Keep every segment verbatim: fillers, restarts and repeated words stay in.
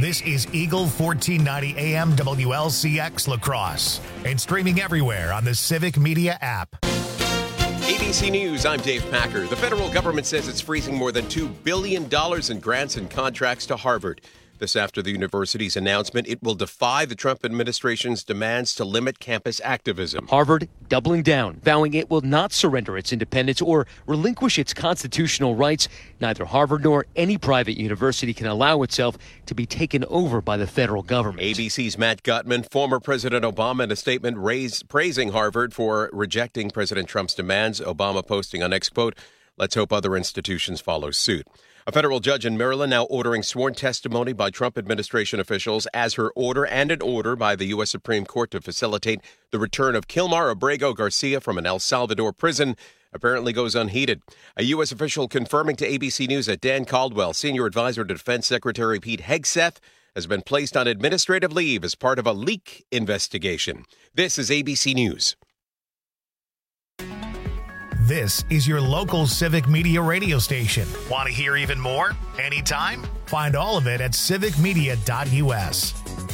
This is Eagle fourteen ninety A M W L C X La Crosse and streaming everywhere on the Civic Media app. A B C News, I'm Dave Packer. The federal government says it's freezing more than two billion dollars in grants and contracts to Harvard. This after the university's announcement it will defy the Trump administration's demands to limit campus activism. Harvard doubling down, vowing it will not surrender its independence or relinquish its constitutional rights. Neither Harvard nor any private university can allow itself to be taken over by the federal government. A B C's Matt Gutman, former President Obama, in a statement raised, praising Harvard for rejecting President Trump's demands. Obama posting on X, quote, "Let's hope other institutions follow suit." A federal judge in Maryland now ordering sworn testimony by Trump administration officials as her order and an order by the U S Supreme Court to facilitate the return of Kilmar Abrego Garcia from an El Salvador prison apparently goes unheeded. A U S official confirming to A B C News that Dan Caldwell, senior advisor to Defense Secretary Pete Hegseth, has been placed on administrative leave as part of a leak investigation. This is A B C News. This is your local Civic Media radio station. Want to hear even more? Anytime? Find all of it at civic media dot U S.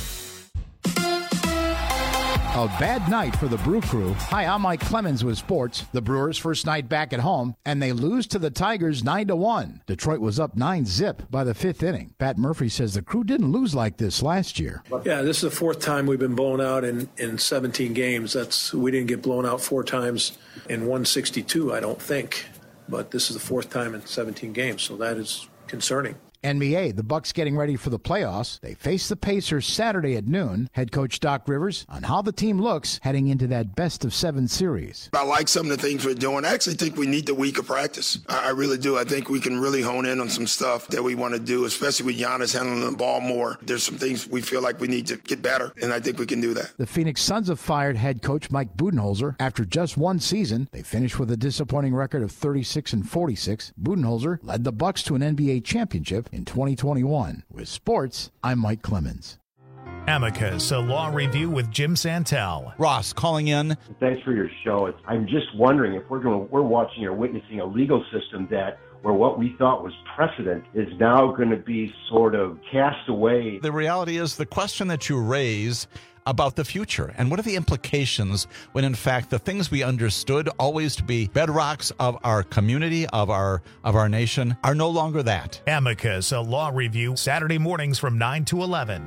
A bad night for the Brew Crew. Hi, I'm Mike Clemens with sports. The Brewers' first night back at home, and they lose to the Tigers nine to one. Detroit was up nine zip by the fifth inning. Pat Murphy says the Crew didn't lose like this last year. Yeah, this is the fourth time we've been blown out in, in seventeen games. That's we didn't get blown out four times in one sixty-two, I don't think. But this is the fourth time in seventeen games, so that is concerning. N B A, the Bucks getting ready for the playoffs. They face the Pacers Saturday at noon. Head coach Doc Rivers on how the team looks heading into that best of seven series. I like some of the things we're doing. I actually think we need the week of practice. I really do. I think we can really hone in on some stuff that we want to do, especially with Giannis handling the ball more. There's some things we feel like we need to get better, and I think we can do that. The Phoenix Suns have fired head coach Mike Budenholzer after just one season. They finished with a disappointing record of thirty-six and forty-six. Budenholzer led the Bucks to an N B A championship in twenty twenty-one. With sports, I'm Mike Clemens. Amicus, a law review with Jim Santel. Ross calling in. Thanks for your show. It's, I'm just wondering if we're going, we're watching or witnessing a legal system that where what we thought was precedent is now going to be sort of cast away. The reality is the question that you raise about the future and what are the implications when in fact the things we understood always to be bedrocks of our community, of our of our nation, are no longer that. Amicus, a law review, Saturday mornings from nine to eleven.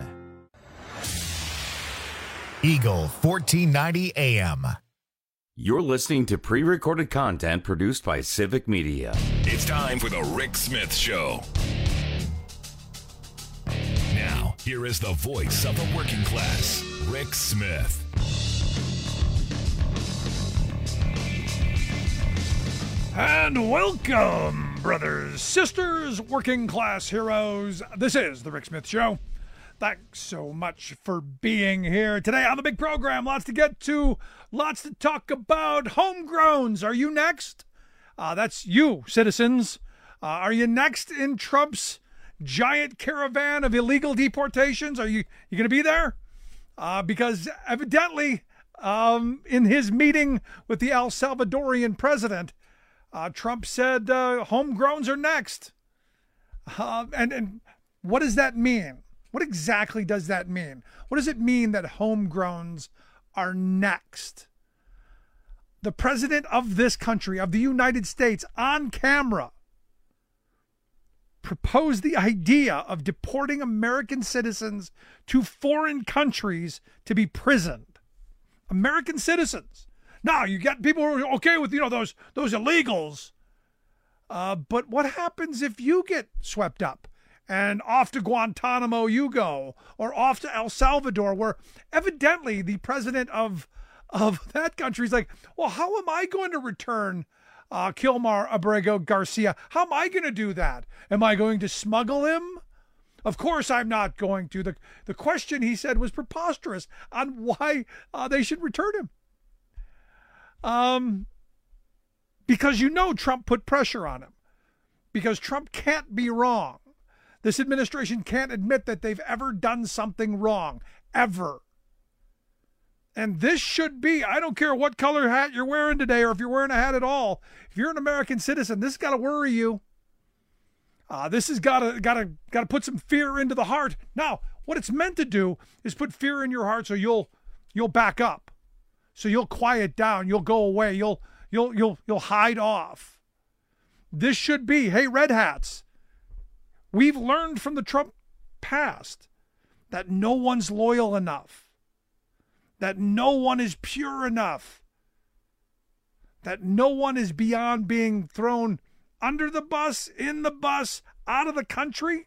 Eagle fourteen ninety A M. You're listening to pre-recorded content produced by Civic Media. It's time for the Rick Smith Show. Now, here is the voice of the working class, Rick Smith. And welcome, brothers, sisters, working class heroes. This is the Rick Smith Show. Thanks so much for being here today on the big program. Lots to get to, lots to talk about. Homegrowns, are you next? Uh, that's you, citizens. Uh, are you next in Trump's giant caravan of illegal deportations? Are you you going to be there? Uh, because evidently, um, in his meeting with the El Salvadorian president, uh, Trump said uh, homegrowns are next. Uh, and, and what does that mean? What exactly does that mean? What does it mean that homegrowns are next? The president of this country, of the United States, on camera, proposed the idea of deporting American citizens to foreign countries to be prisoned. American citizens. Now, you get people who are okay with, you know, those those illegals. Uh, but what happens if you get swept up and off to Guantanamo you go, or off to El Salvador, where evidently the president of of that country is like, well, how am I going to return Uh, Kilmar Abrego Garcia? How am I going to do that? Am I going to smuggle him? Of course I'm not going to. The, the question, he said, was preposterous on why uh, they should return him. Um, because you know Trump put pressure on him. Because Trump can't be wrong. This administration can't admit that they've ever done something wrong. Ever. And this should be, I don't care what color hat you're wearing today or if you're wearing a hat at all. If you're an American citizen, this has got to worry you. Uh, this has got to got to got to put some fear into the heart. Now, What it's meant to do is put fear in your heart so you'll you'll back up. So you'll quiet down, you'll go away, you'll you'll you'll you'll hide off. This should be, hey, Red Hats, we've learned from the Trump past that no one's loyal enough, that no one is pure enough, that no one is beyond being thrown under the bus, in the bus, out of the country.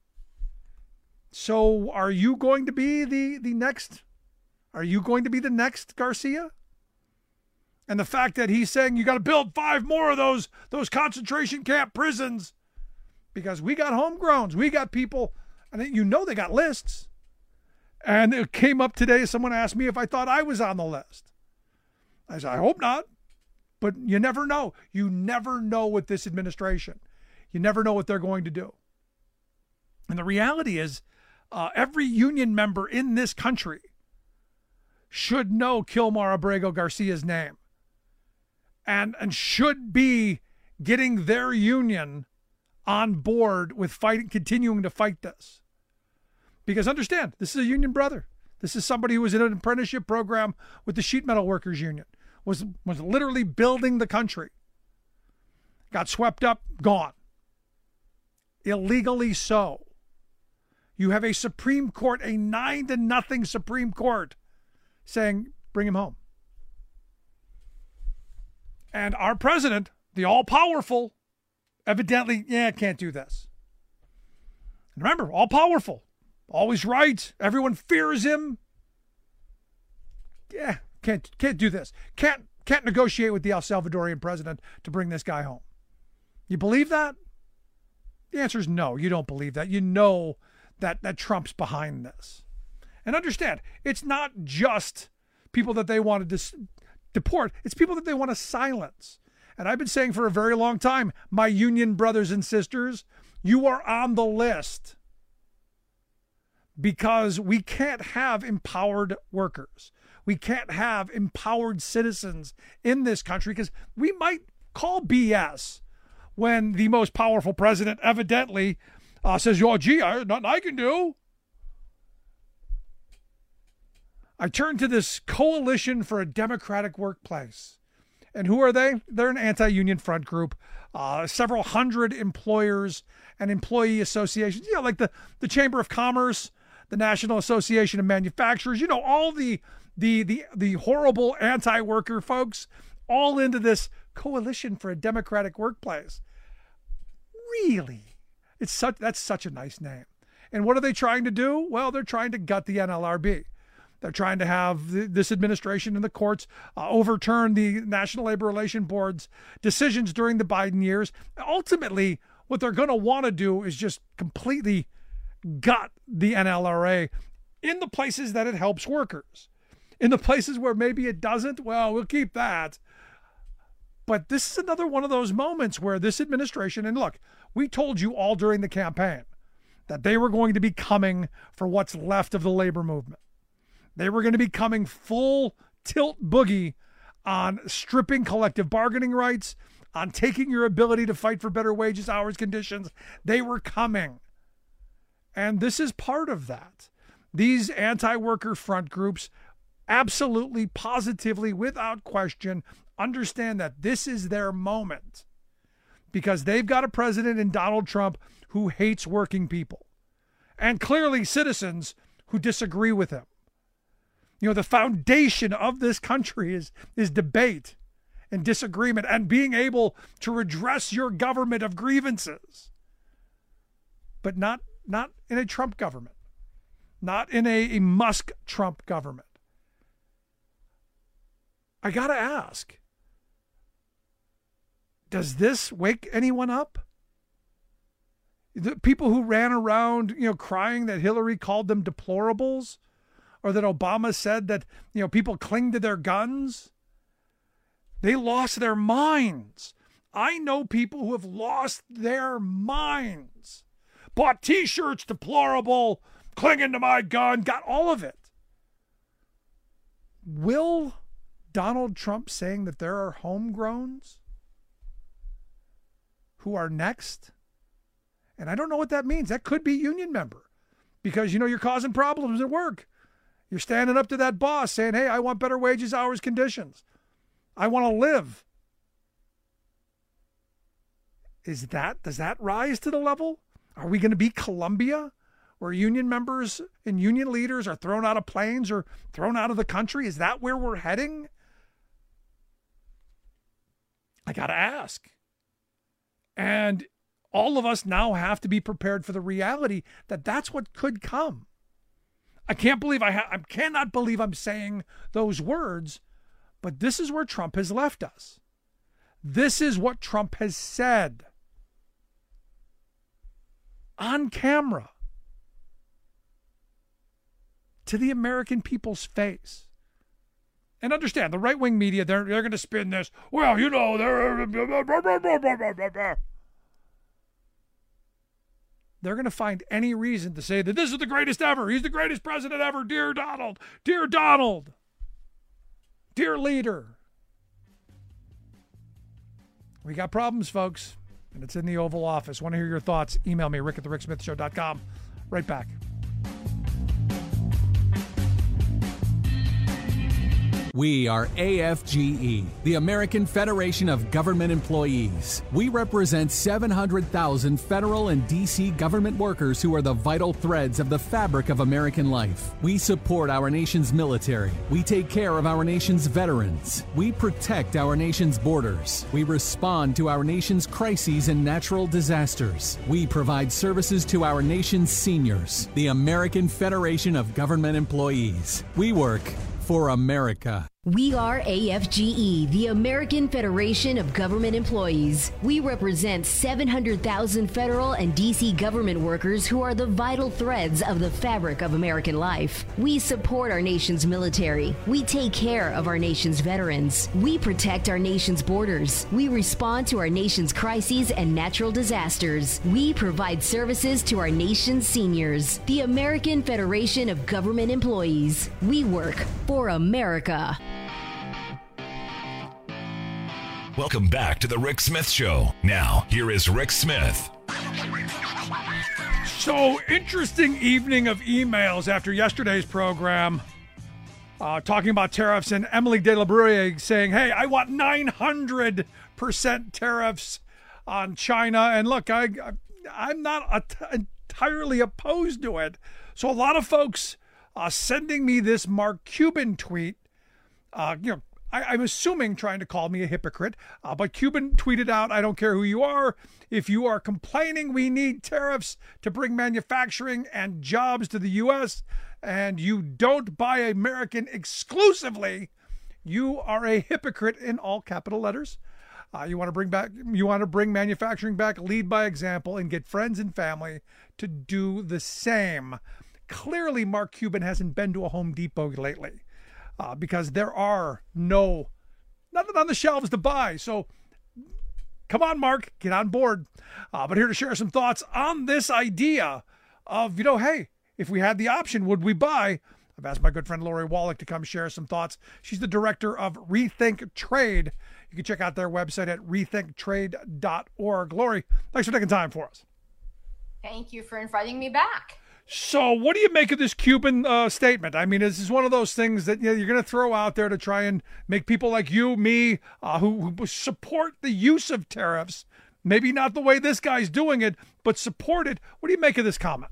So are you going to be the, the next? Are you going to be the next Garcia? And the fact that he's saying you got to build five more of those, those concentration camp prisons because we got homegrowns. We got people, and you know they got lists. And it came up today, someone asked me if I thought I was on the list. I said, I hope not. But you never know. You never know with this administration. You never know what they're going to do. And the reality is, uh, every union member in this country should know Kilmar Abrego Garcia's name and, and should be getting their union on board with fighting, continuing to fight this. Because understand, this is a union brother. This is somebody who was in an apprenticeship program with the Sheet Metal Workers Union, was, was literally building the country. Got swept up, gone. Illegally so. You have a Supreme Court, a nine to nothing Supreme Court, saying, bring him home. And our president, the all-powerful, evidently, yeah, can't do this. And remember, all-powerful, always right. Everyone fears him. Yeah, can't can't do this. Can't can't negotiate with the El Salvadorian president to bring this guy home. You believe that? The answer is no. You don't believe that. You know that that Trump's behind this. And understand, it's not just people that they want to dis- deport. It's people that they want to silence. And I've been saying for a very long time, my union brothers and sisters, you are on the list. Because we can't have empowered workers. We can't have empowered citizens in this country because we might call B S when the most powerful president evidently uh, says, oh, gee, I, nothing I can do. I turn to this Coalition for a Democratic Workplace. And who are they? They're an anti-union front group. Uh, several hundred employers and employee associations, you know, like the, the Chamber of Commerce, the National Association of Manufacturers, you know, all the the the the horrible anti-worker folks, all into this Coalition for a Democratic Workplace. Really? It's such that's such a nice name. And what are they trying to do? Well, they're trying to gut the N L R B. They're trying to have the, this administration and the courts uh, overturn the National Labor Relations Board's decisions during the Biden years. Ultimately, what they're going to want to do is just completely gut the N L R A in the places that it helps workers. In the places where maybe it doesn't, well, we'll keep that. But this is another one of those moments where this administration, and look, we told you all during the campaign that they were going to be coming for what's left of the labor movement. They were going to be coming full tilt boogie on stripping collective bargaining rights, on taking your ability to fight for better wages, hours, conditions. They were coming. And this is part of that. These anti-worker front groups absolutely, positively, without question, understand that this is their moment because they've got a president in Donald Trump who hates working people and clearly citizens who disagree with him. You know, the foundation of this country is, is debate and disagreement and being able to redress your government of grievances, but not Not in a Trump government, not in a, a Musk-Trump government. I got to ask, does this wake anyone up? The people who ran around, you know, crying that Hillary called them deplorables or that Obama said that, you know, people cling to their guns. They lost their minds. I know people who have lost their minds. Bought T-shirts, deplorable, clinging to my gun, got all of it. Will Donald Trump saying that there are homegrowns who are next? And I don't know what that means. That could be union member. because, you know, you're causing problems at work. You're standing up to that boss saying, hey, I want better wages, hours, conditions. I want to live. Is that, does that rise to the level? Are we going to be Colombia, where union members and union leaders are thrown out of planes or thrown out of the country? Is that where we're heading? I got to ask. And all of us now have to be prepared for the reality that that's what could come. I can't believe I, ha- I cannot believe I'm saying those words, but this is where Trump has left us. This is what Trump has said on camera to the American people's face. And understand, the right-wing media, they're, they're going to spin this, well, you know, they're... They're going to find any reason to say that this is the greatest ever. He's the greatest president ever. Dear Donald. Dear Donald. Dear leader. We got problems, folks. And it's in the Oval Office. Want to hear your thoughts? Email me, rick at the rick smith show dot com. Right back. We are A F G E, the American Federation of Government Employees. We represent seven hundred thousand federal and D C government workers who are the vital threads of the fabric of American life. We support our nation's military. We take care of our nation's veterans. We protect our nation's borders. We respond to our nation's crises and natural disasters. We provide services to our nation's seniors. The American Federation of Government Employees. We work for America. We are A F G E, the American Federation of Government Employees. We represent seven hundred thousand federal and D C government workers who are the vital threads of the fabric of American life. We support our nation's military. We take care of our nation's veterans. We protect our nation's borders. We respond to our nation's crises and natural disasters. We provide services to our nation's seniors. The American Federation of Government Employees. We work for America. Welcome back to the Rick Smith Show. Now, here is Rick Smith. So, interesting evening of emails after yesterday's program, uh, talking about tariffs, and Emily De La Bruyere saying, hey, I want nine hundred percent tariffs on China. And look, I, I, I'm not a- entirely opposed to it. So a lot of folks uh, sending me this Mark Cuban tweet, uh, you know, I, I'm assuming trying to call me a hypocrite, uh, but Cuban tweeted out, I don't care who you are. If you are complaining we need tariffs to bring manufacturing and jobs to the U S and you don't buy American exclusively, you are a hypocrite in all capital letters. Uh, you want to bring back, you want to bring manufacturing back, lead by example, and get friends and family to do the same. Clearly, Mark Cuban hasn't been to a Home Depot lately. Uh, because there are no, nothing on the shelves to buy. So come on, Mark, get on board. Uh, but here to share some thoughts on this idea of, you know, hey, if we had the option, would we buy? I've asked my good friend Lori Wallach to come share some thoughts. She's the director of Rethink Trade. You can check out their website at rethink trade dot org. Lori, thanks for taking time for us. Thank you for inviting me back. So what do you make of this Cuban uh, statement? I mean, this is one of those things that, you know, you're going to throw out there to try and make people like you, me, uh, who, who support the use of tariffs, maybe not the way this guy's doing it, but support it. What do you make of this comment?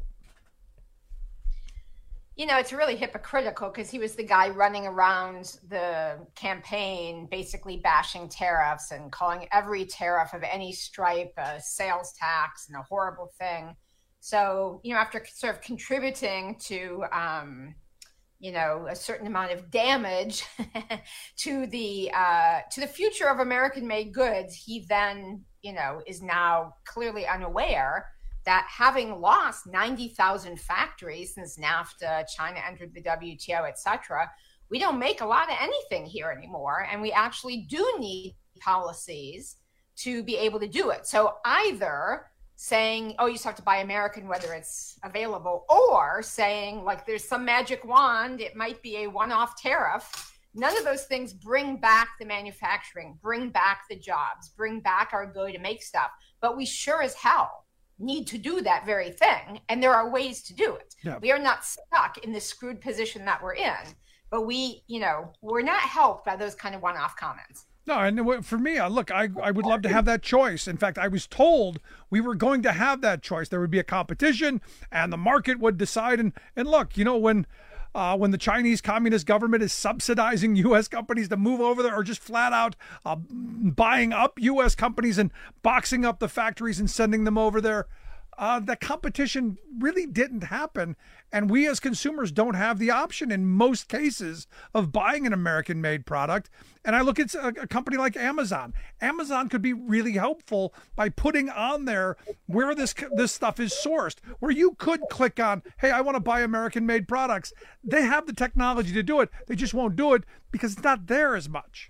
You know, it's really hypocritical because he was the guy running around the campaign basically bashing tariffs and calling every tariff of any stripe a sales tax and a horrible thing. So, you know, after sort of contributing to, um, you know, a certain amount of damage to the uh, to the future of American-made goods, he then, you know, is now clearly unaware that having lost ninety thousand factories since NAFTA, China entered the W T O, et cetera, we don't make a lot of anything here anymore. And we actually do need policies to be able to do it. So either saying, oh, you just have to buy American, whether it's available, or saying like there's some magic wand, it might be a one-off tariff. None of those things bring back the manufacturing, bring back the jobs, bring back our ability to make stuff. But we sure as hell need to do that very thing. And there are ways to do it. Yeah. We are not stuck in the screwed position that we're in, but we, you know, we're not helped by those kind of one-off comments. No, and for me, uh, look, I, I would love to have that choice. In fact, I was told we were going to have that choice. There would be a competition and the market would decide. And, and look, you know, when uh, when the Chinese Communist government is subsidizing U S companies to move over there, or just flat out uh, buying up U S companies and boxing up the factories and sending them over there, Uh, the competition really didn't happen. And we as consumers don't have the option in most cases of buying an American-made product. And I look at a, a company like Amazon. Amazon could be really helpful by putting on there where this this stuff is sourced, where you could click on, hey, I want to buy American-made products. They have the technology to do it. They just won't do it because it's not there as much.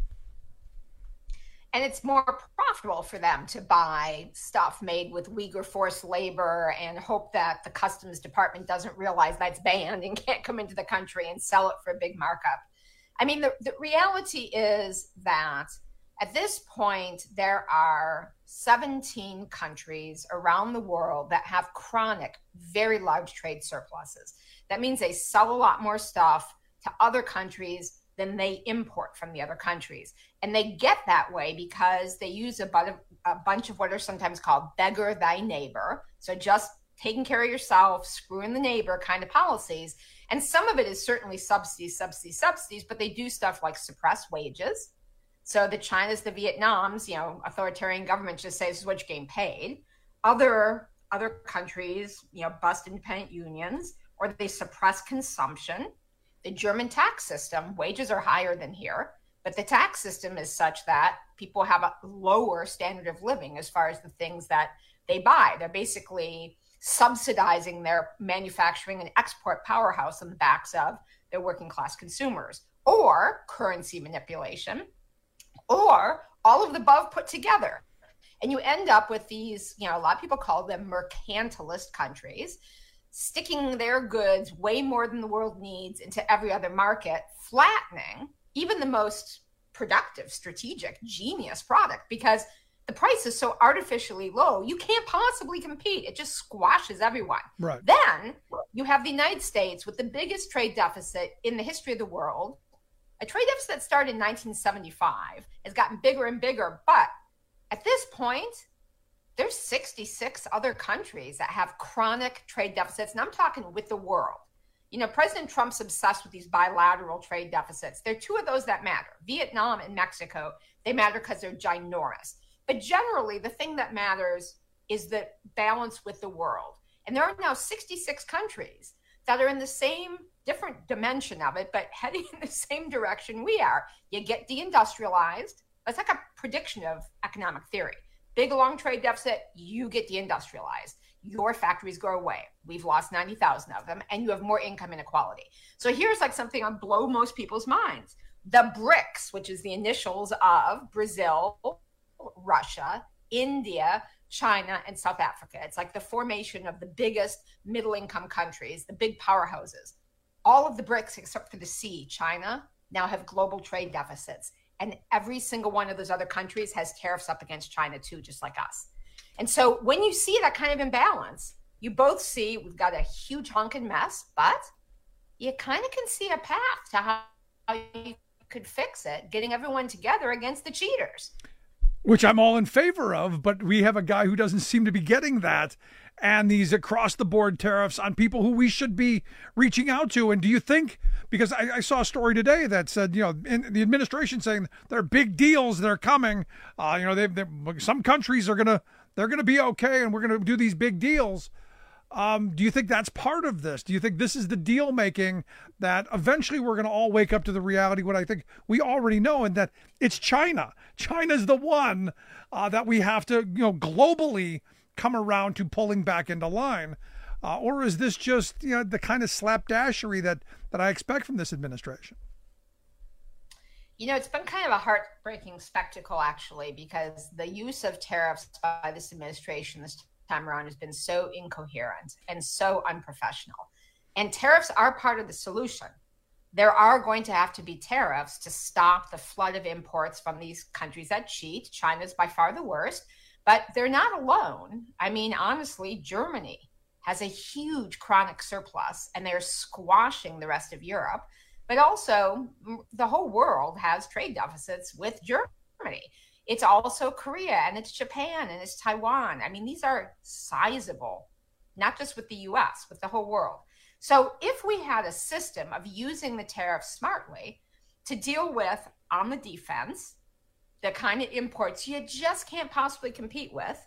And it's more profitable for them to buy stuff made with Uyghur forced labor and hope that the customs department doesn't realize that's banned and can't come into the country and sell it for a big markup. I mean, the, the reality is that at this point, there are seventeen countries around the world that have chronic, very large trade surpluses. That means they sell a lot more stuff to other countries than they import from the other countries. And they get that way because they use a, bu- a bunch of what are sometimes called beggar thy neighbor. So just taking care of yourself, screwing the neighbor kind of policies. And some of it is certainly subsidies, subsidies, subsidies, but they do stuff like suppress wages. So the Chinas, the Vietnams, you know, authoritarian governments just say this is what you're getting paid. Other, other countries, you know, bust independent unions, or they suppress consumption. The German tax system, wages are higher than here, but the tax system is such that people have a lower standard of living as far as the things that they buy. They're basically subsidizing their manufacturing and export powerhouse on the backs of their working class consumers, or currency manipulation, or all of the above put together. And you end up with these, you know, a lot of people call them mercantilist countries, sticking their goods way more than the world needs into every other market, flattening even the most productive, strategic, genius product because the price is so artificially low, you can't possibly compete. It just squashes everyone. Right. Then you have the United States with the biggest trade deficit in the history of the world. A trade deficit that started in nineteen seventy-five has gotten bigger and bigger. But at this point, there's sixty-six other countries that have chronic trade deficits, and I'm talking with the world. You know, President Trump's obsessed with these bilateral trade deficits. There are two of those that matter, Vietnam and Mexico. They matter because they're ginormous. But generally, the thing that matters is the balance with the world. And there are now sixty-six countries that are in the same, different dimension of it, but heading in the same direction we are. You get deindustrialized. It's like a prediction of economic theory. Big, long trade deficit, you get deindustrialized. Your factories go away. We've lost ninety thousand of them, and you have more income inequality. So here's like something that'll blow most people's minds. The BRICS, which is the initials of Brazil, Russia, India, China, and South Africa. It's like the formation of the biggest middle-income countries, the big powerhouses. All of the BRICS, except for the C, China, now have global trade deficits. And every single one of those other countries has tariffs up against China too, just like us. And so when you see that kind of imbalance, you both see we've got a huge honking mess, but you kind of can see a path to how you could fix it, getting everyone together against the cheaters. Which I'm all in favor of, but we have a guy who doesn't seem to be getting that. And these across-the-board tariffs on people who we should be reaching out to. And do you think, because I, I saw a story today that said, you know, in the administration saying there are big deals that are coming. Uh, you know, they some countries are gonna they're gonna be okay, and we're gonna do these big deals. Um, do you think that's part of this? Do you think this is the deal making that eventually we're going to all wake up to the reality, what I think we already know, and that it's China. China's the one uh, that we have to, you know, globally come around to pulling back into line. Uh, or is this just, you know, the kind of slapdashery that, that I expect from this administration? You know, it's been kind of a heartbreaking spectacle, actually, because the use of tariffs by this administration this time around has been so incoherent and so unprofessional. And tariffs are part of the solution. There are going to have to be tariffs to stop the flood of imports from these countries that cheat. China's by far the worst. But they're not alone. I mean, honestly, Germany has a huge chronic surplus, and they're squashing the rest of Europe. But also, the whole world has trade deficits with Germany. It's also Korea, and it's Japan, and it's Taiwan. I mean, these are sizable, not just with the U S, with the whole world. So if we had a system of using the tariffs smartly to deal with, on the defense, the kind of imports you just can't possibly compete with,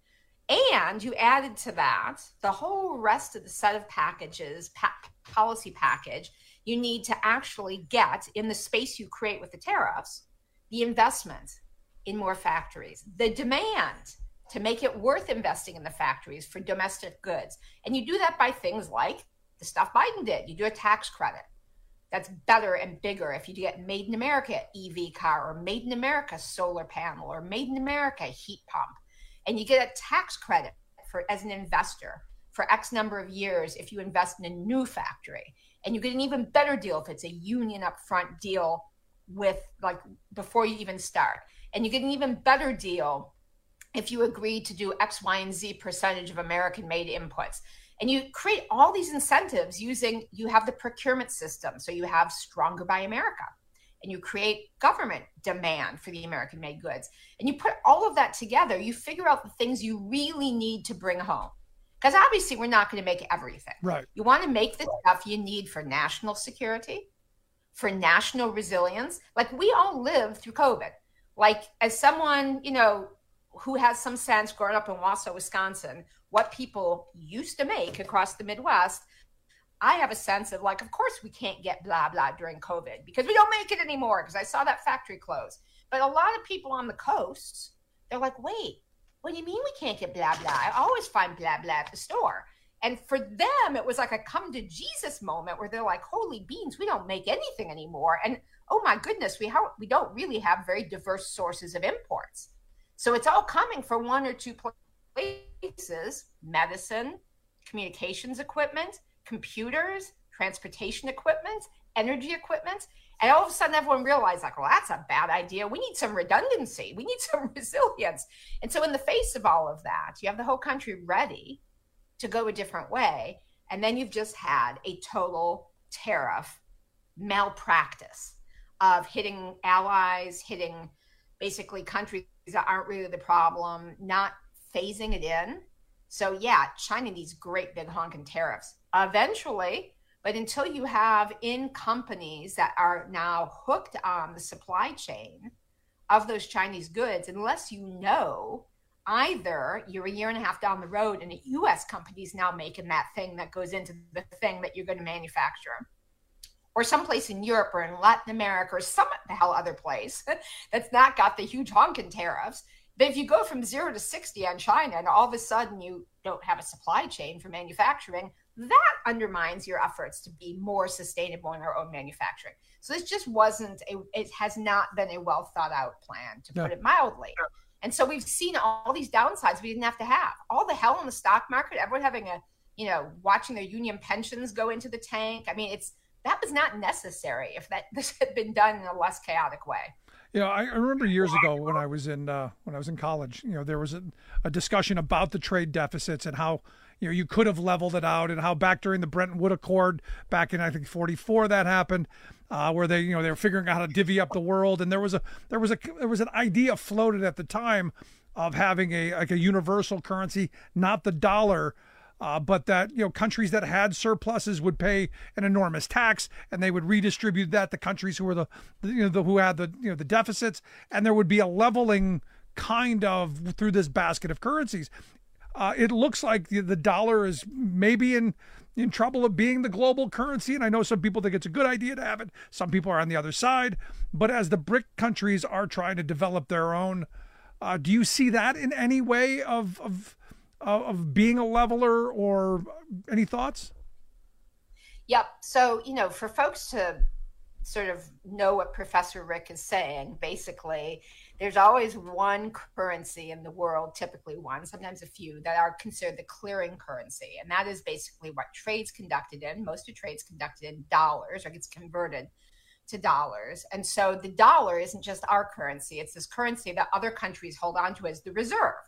and you added to that the whole rest of the set of packages, pa- policy package, you need to actually get in the space you create with the tariffs, the investment in more factories, the demand to make it worth investing in the factories for domestic goods. And you do that by things like the stuff Biden did. You do a tax credit. That's better and bigger if you get made in America E V car, or made in America solar panel, or made in America heat pump. And you get a tax credit for as an investor for X number of years if you invest in a new factory. And you get an even better deal if it's a union upfront deal with, like, before you even start. And you get an even better deal if you agree to do X, Y, and Z percentage of American-made inputs. And you create all these incentives using, you have the procurement system. So you have Stronger by America, and you create government demand for the American-made goods. And you put all of that together, you figure out the things you really need to bring home. Because obviously we're not going to make everything. Right. You want to make the stuff you need for national security, for national resilience. Like, we all lived through COVID. Like, as someone, you know, who has some sense growing up in Wausau, Wisconsin, what people used to make across the Midwest, I have a sense of, like, of course we can't get blah, blah during COVID because we don't make it anymore, because I saw that factory close. But a lot of people on the coasts, they're like, wait, what do you mean we can't get blah, blah? I always find blah, blah at the store. And for them, it was like a come to Jesus moment where they're like, holy beans, we don't make anything anymore. And oh my goodness, we, ha- we don't really have very diverse sources of imports. So it's all coming from one or two places: medicine, communications equipment, computers, transportation equipment, energy equipment. And all of a sudden everyone realized, like, well, that's a bad idea. We need some redundancy. We need some resilience. And so in the face of all of that, you have the whole country ready to go a different way. And then you've just had a total tariff malpractice of hitting allies, hitting basically countries that aren't really the problem, not phasing it in. So yeah, China needs great big honking tariffs eventually, but until you have in companies that are now hooked on the supply chain of those Chinese goods, unless you know either you're a year and a half down the road and a U S company is now making that thing that goes into the thing that you're going to manufacture, or someplace in Europe or in Latin America or some the hell other place that's not got the huge honking tariffs. But if you go from zero to sixty on China and all of a sudden you don't have a supply chain for manufacturing, that undermines your efforts to be more sustainable in our own manufacturing. So this just wasn't a, it has not been a well thought out plan, to No. put it mildly. And so we've seen all these downsides we didn't have to have. All the hell in the stock market, everyone having a, you know, watching their union pensions go into the tank. I mean, it's, that was not necessary if that this had been done in a less chaotic way. You know, I I remember years ago when I was in uh, when I was in college, you know, there was a, a discussion about the trade deficits and how, you know, you could have leveled it out, and how back during the Bretton Woods Accord back in, I think, forty-four, that happened, uh, where they, you know, they were figuring out how to divvy up the world, and there was a there was a there was an idea floated at the time of having a like a universal currency, not the dollar. Uh, but that, you know, countries that had surpluses would pay an enormous tax, and they would redistribute that to countries who were the, the you know, the, who had the, you know, the deficits, and there would be a leveling kind of through this basket of currencies. Uh, it looks like the, the dollar is maybe in in trouble of being the global currency, and I know some people think it's a good idea to have it. Some people are on the other side, but as the BRIC countries are trying to develop their own, uh, do you see that in any way of of of being a leveler, or any thoughts? Yep. So, you know, for folks to sort of know what Professor Rick is saying, basically, there's always one currency in the world, typically one, sometimes a few, that are considered the clearing currency. And that is basically what trade's conducted in. Most of trade's conducted in dollars, or gets converted to dollars. And so the dollar isn't just our currency. It's this currency that other countries hold on to as the reserve.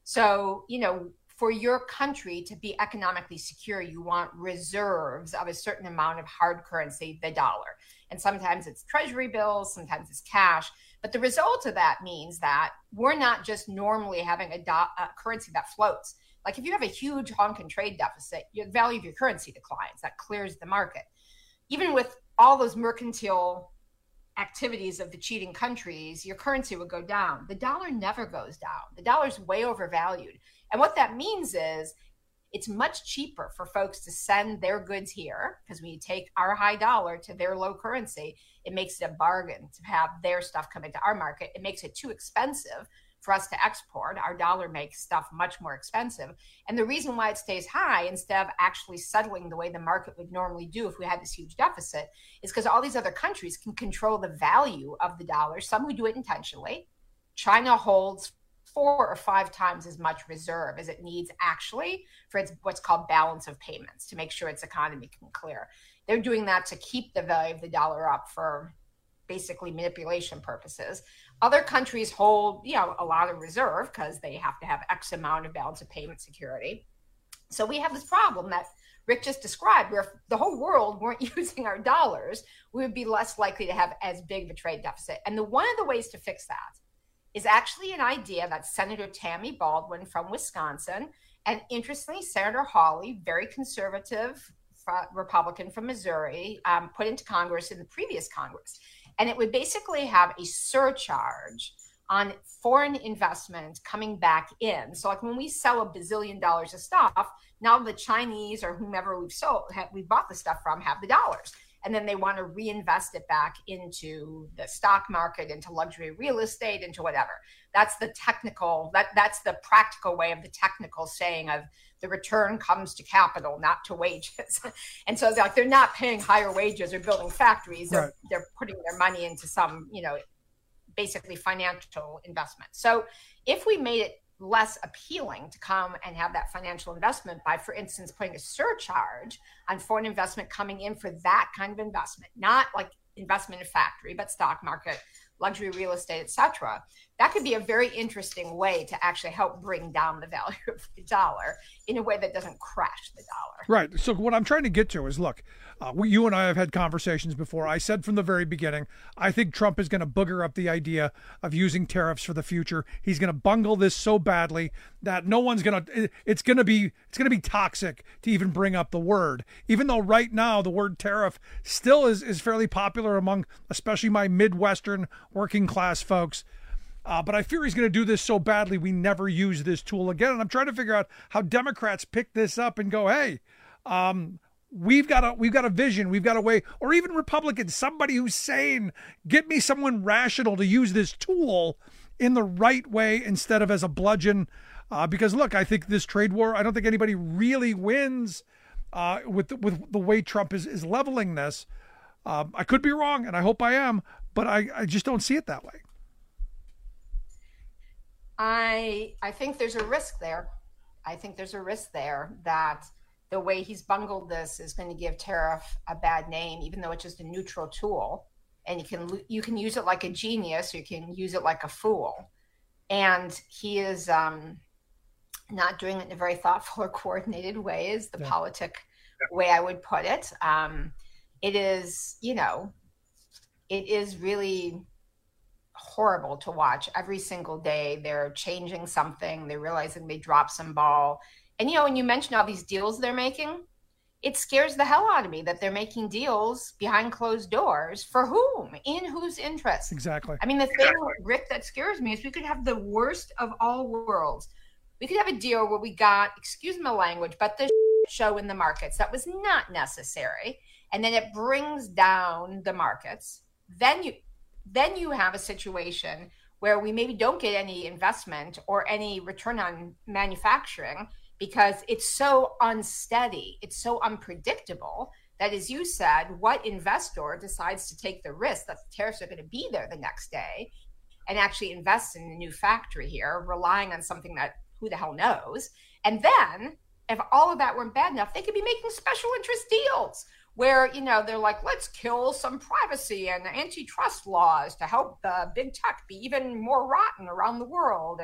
So, you know, for your country to be economically secure, you want reserves of a certain amount of hard currency, the dollar. And sometimes it's treasury bills, sometimes it's cash. But the result of that means that we're not just normally having a, do- a currency that floats. Like if you have a huge Hong Kong trade deficit, the value of your currency declines. That clears the market. Even with all those mercantile activities of the cheating countries, your currency would go down. The dollar never goes down. The dollar's way overvalued. And what that means is it's much cheaper for folks to send their goods here, because when you take our high dollar to their low currency, it makes it a bargain to have their stuff come into our market. It makes it too expensive for us to export. Our dollar makes stuff much more expensive. And the reason why it stays high instead of actually settling the way the market would normally do if we had this huge deficit is because all these other countries can control the value of the dollar. Some who do it intentionally. China holds four or five times as much reserve as it needs actually for its what's called balance of payments to make sure its economy can clear. They're doing that to keep the value of the dollar up for basically manipulation purposes. Other countries hold, you know, a lot of reserve because they have to have X amount of balance of payment security. So we have this problem that Rick just described, where if the whole world weren't using our dollars, we would be less likely to have as big of a trade deficit. And the one of the ways to fix that is actually an idea that Senator Tammy Baldwin from Wisconsin, and interestingly, Senator Hawley, very conservative Republican from Missouri, um, put into Congress in the previous Congress. And it would basically have a surcharge on foreign investment coming back in. So like when we sell a bazillion dollars of stuff, now the Chinese or whomever we've sold, have, we bought the stuff from have the dollars. And then they want to reinvest it back into the stock market, into luxury real estate, into whatever. That's the technical, that, that's the practical way of the technical saying of the return comes to capital, not to wages. And so like they're not paying higher wages or building factories. They're, right. they're putting their money into some, you know, basically financial investment. So if we made it less appealing to come and have that financial investment by, for instance, putting a surcharge on foreign investment coming in for that kind of investment, not like investment in factory, but stock market, luxury real estate, et cetera, that could be a very interesting way to actually help bring down the value of the dollar in a way that doesn't crash the dollar. Right. So what I'm trying to get to is, look, uh, we, you and I have had conversations before. I said from the very beginning, I think Trump is going to booger up the idea of using tariffs for the future. He's going to bungle this so badly that no one's going to, it's going to be, it's going to be toxic to even bring up the word, even though right now the word tariff still is, is fairly popular among, especially my Midwestern working class folks. Uh, but I fear he's going to do this so badly we never use this tool again. And I'm trying to figure out how Democrats pick this up and go, hey, um, we've got a we've got a vision, we've got a way, or even Republicans, somebody who's sane, get me someone rational to use this tool in the right way instead of as a bludgeon. Uh, because look, I think this trade war, I don't think anybody really wins uh, with the, with the way Trump is is leveling this. Uh, I could be wrong, and I hope I am, but I, I just don't see it that way. I I think there's a risk there. I think there's a risk there that the way he's bungled this is going to give tariff a bad name, even though it's just a neutral tool. And you can you can use it like a genius, or you can use it like a fool. And he is um, not doing it in a very thoughtful or coordinated way, is the yeah. politic yeah. way I would put it. Um, it is, you know, it is really horrible to watch. Every single day they're changing something, they're realizing they dropped some ball. And you know, when you mention all these deals they're making, it scares the hell out of me that they're making deals behind closed doors. For whom? In whose interest? Exactly. I mean, the thing, Rick, that scares me is we could have the worst of all worlds. We could have a deal where we got, excuse my language, but the show in the markets that was not necessary, and then it brings down the markets. Then you Then you have a situation where we maybe don't get any investment or any return on manufacturing because it's so unsteady, it's so unpredictable that, as you said, what investor decides to take the risk that the tariffs are going to be there the next day and actually invest in a new factory here, relying on something that who the hell knows? And then if all of that weren't bad enough, they could be making special interest deals where, you know, they're like, let's kill some privacy and antitrust laws to help the big tech be even more rotten around the world. And,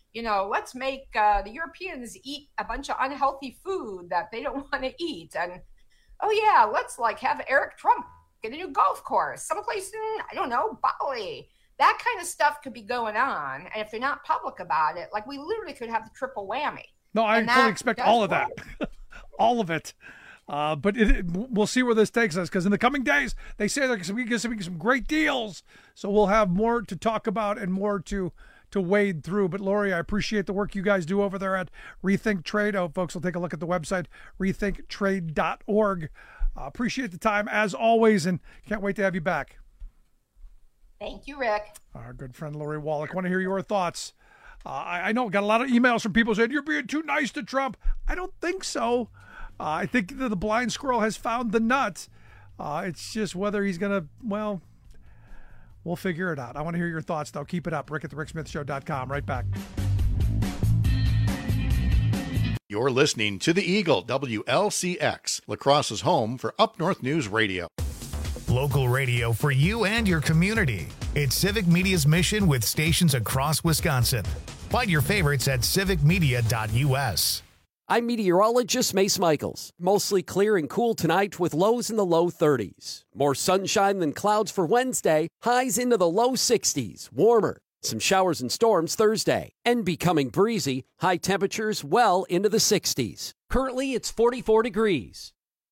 you know, let's make uh, the Europeans eat a bunch of unhealthy food that they don't want to eat. And, oh, yeah, let's like have Eric Trump get a new golf course someplace in, I don't know, Bali. That kind of stuff could be going on. And if they're not public about it, like we literally could have the triple whammy. No, I fully expect all of that. all of it. Uh, but it, it, we'll see where this takes us, because in the coming days, they say there's going to be some, some great deals. So we'll have more to talk about and more to to wade through. But, Lori, I appreciate the work you guys do over there at Rethink Trade. Oh, folks will take a look at the website, rethink trade dot org. Uh, appreciate the time, as always, and can't wait to have you back. Thank you, Rick. Our good friend Lori Wallach. Want to hear your thoughts. Uh, I, I know, got a lot of emails from people saying, you're being too nice to Trump. I don't think so. Uh, I think that the blind squirrel has found the nut. Uh, it's just whether he's going to, well, we'll figure it out. I want to hear your thoughts, though. Keep it up. Rick at the rick smith show dot com. Right back. You're listening to The Eagle, W L C X, La Crosse's home for Up North News Radio. Local radio for you and your community. It's Civic Media's mission with stations across Wisconsin. Find your favorites at civic media dot u s. I'm meteorologist Mace Michaels. Mostly clear and cool tonight with lows in the low thirties. More sunshine than clouds for Wednesday. Highs into the low sixties. Warmer. Some showers and storms Thursday. And becoming breezy. High temperatures well into the sixties. Currently, it's forty-four degrees.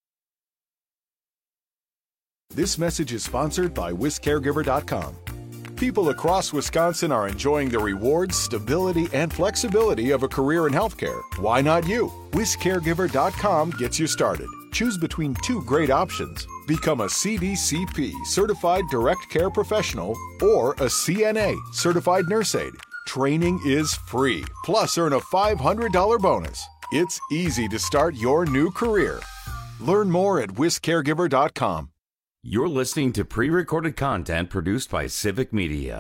This message is sponsored by wis caregiver dot com. People across Wisconsin are enjoying the rewards, stability, and flexibility of a career in healthcare. Why not you? wis caregiver dot com gets you started. Choose between two great options. Become a C D C P, Certified Direct Care Professional, or a C N A, Certified Nurse Aide. Training is free, plus earn a five hundred dollars bonus. It's easy to start your new career. Learn more at wis caregiver dot com. You're listening to pre-recorded content produced by Civic Media.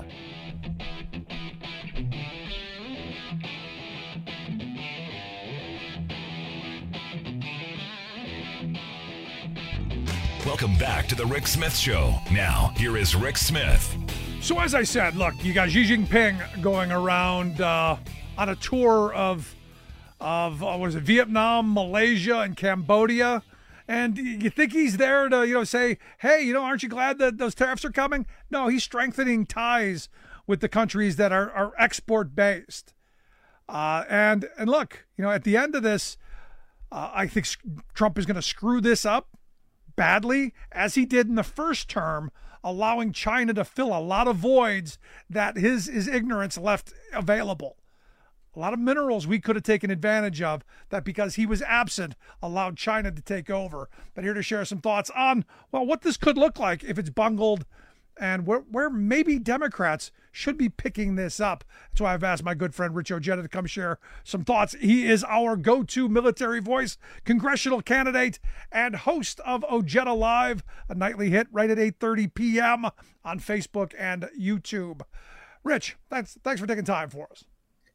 Welcome back to the Rick Smith Show. Now, here is Rick Smith. So as I said, look, you got Xi Jinping going around uh, on a tour of, of uh, what is it, Vietnam, Malaysia, and Cambodia. And you think he's there to, you know, say, hey, you know, aren't you glad that those tariffs are coming? No, he's strengthening ties with the countries that are, are export-based. Uh, and, and look, you know, at the end of this, uh, I think Trump is going to screw this up badly, as he did in the first term, allowing China to fill a lot of voids that his, his ignorance left available. A lot of minerals we could have taken advantage of that, because he was absent, allowed China to take over. But here to share some thoughts on, well, what this could look like if it's bungled, and where, where maybe Democrats should be picking this up. That's why I've asked my good friend Rich Ojeda to come share some thoughts. He is our go-to military voice, congressional candidate, and host of Ojeda Live, a nightly hit right at eight thirty p.m. on Facebook and YouTube. Rich, thanks, thanks for taking time for us.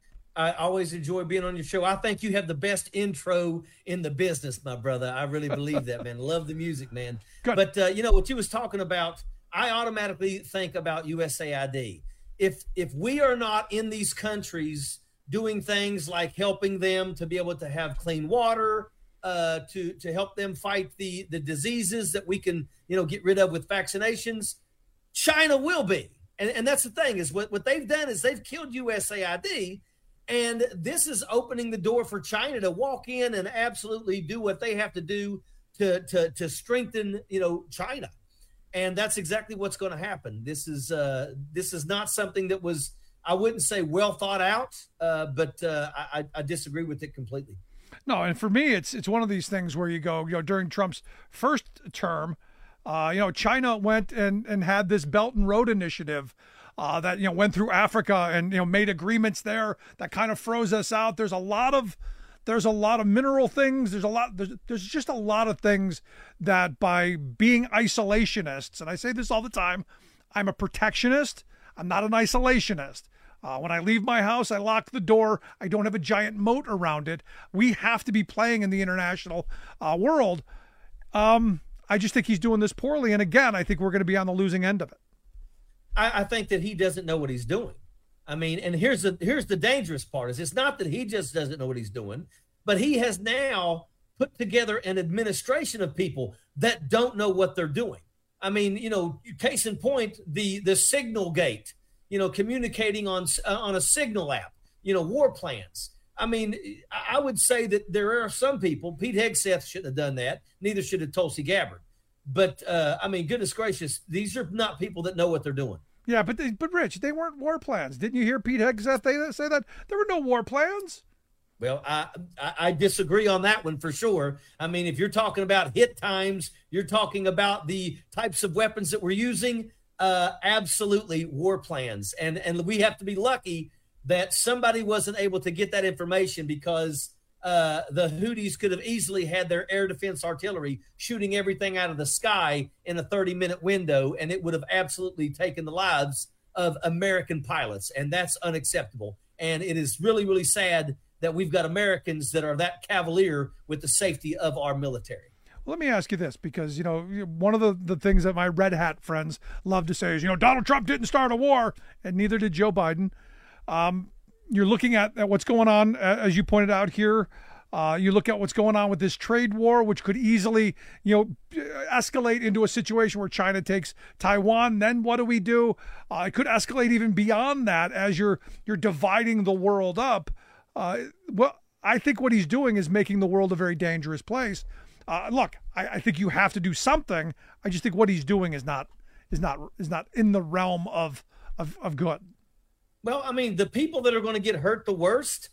I always enjoy being on your show. I think you have the best intro in the business, my brother. I really believe that, man. Love the music, man. Good. But, uh, you know, what you was talking about, I automatically think about U S A I D. If if we are not in these countries doing things like helping them to be able to have clean water, uh, to to help them fight the, the diseases that we can, you know, get rid of with vaccinations, China will be. And, and that's the thing, is what, what they've done is they've killed U S A I D. And this is opening the door for China to walk in and absolutely do what they have to do to to, to strengthen, you know, China. And that's exactly what's going to happen. This is uh, this is not something that was, I wouldn't say well thought out, uh, but uh, I, I disagree with it completely. No, and for me, it's it's one of these things where you go, you know, during Trump's first term, uh, you know, China went and, and had this Belt and Road Initiative Uh, that, you know, went through Africa and, you know, made agreements there that kind of froze us out. There's a lot of, there's a lot of mineral things. There's a lot, there's, there's just a lot of things that by being isolationists, and I say this all the time, I'm a protectionist. I'm not an isolationist. Uh, when I leave my house, I lock the door. I don't have a giant moat around it. We have to be playing in the international uh, world. Um, I just think he's doing this poorly. And again, I think we're going to be on the losing end of it. I, I think that he doesn't know what he's doing. I mean, and here's the here's the dangerous part is it's not that he just doesn't know what he's doing, but he has now put together an administration of people that don't know what they're doing. I mean, you know, case in point, the the Signal Gate, you know, communicating on uh, on a Signal app, you know, war plans. I mean, I would say that there are some people, Pete Hegseth shouldn't have done that. Neither should have Tulsi Gabbard. But, uh, I mean, goodness gracious, these are not people that know what they're doing. Yeah, but, they, but Rich, they weren't war plans. Didn't you hear Pete Hegseth say that? There were no war plans. Well, I, I I disagree on that one for sure. I mean, if you're talking about hit times, you're talking about the types of weapons that we're using, uh, absolutely war plans. And, and we have to be lucky that somebody wasn't able to get that information because uh, the Houthis could have easily had their air defense artillery shooting everything out of the sky in a thirty-minute window, and it would have absolutely taken the lives of American pilots, and that's unacceptable. And it is really, really sad that we've got Americans that are that cavalier with the safety of our military. Well, let me ask you this, because, you know, one of the, the things that my red hat friends love to say is, you know, Donald Trump didn't start a war, and neither did Joe Biden. Um, you're looking at, at what's going on, uh, as you pointed out here. Uh, you look at what's going on with this trade war, which could easily, you know, escalate into a situation where China takes Taiwan. Then what do we do? Uh, it could escalate even beyond that as you're you're dividing the world up. Uh, well, I think what he's doing is making the world a very dangerous place. Uh, look, I, I think you have to do something. I just think what he's doing is not is not is not in the realm of of, of good. Well, I mean, the people that are going to get hurt the worst,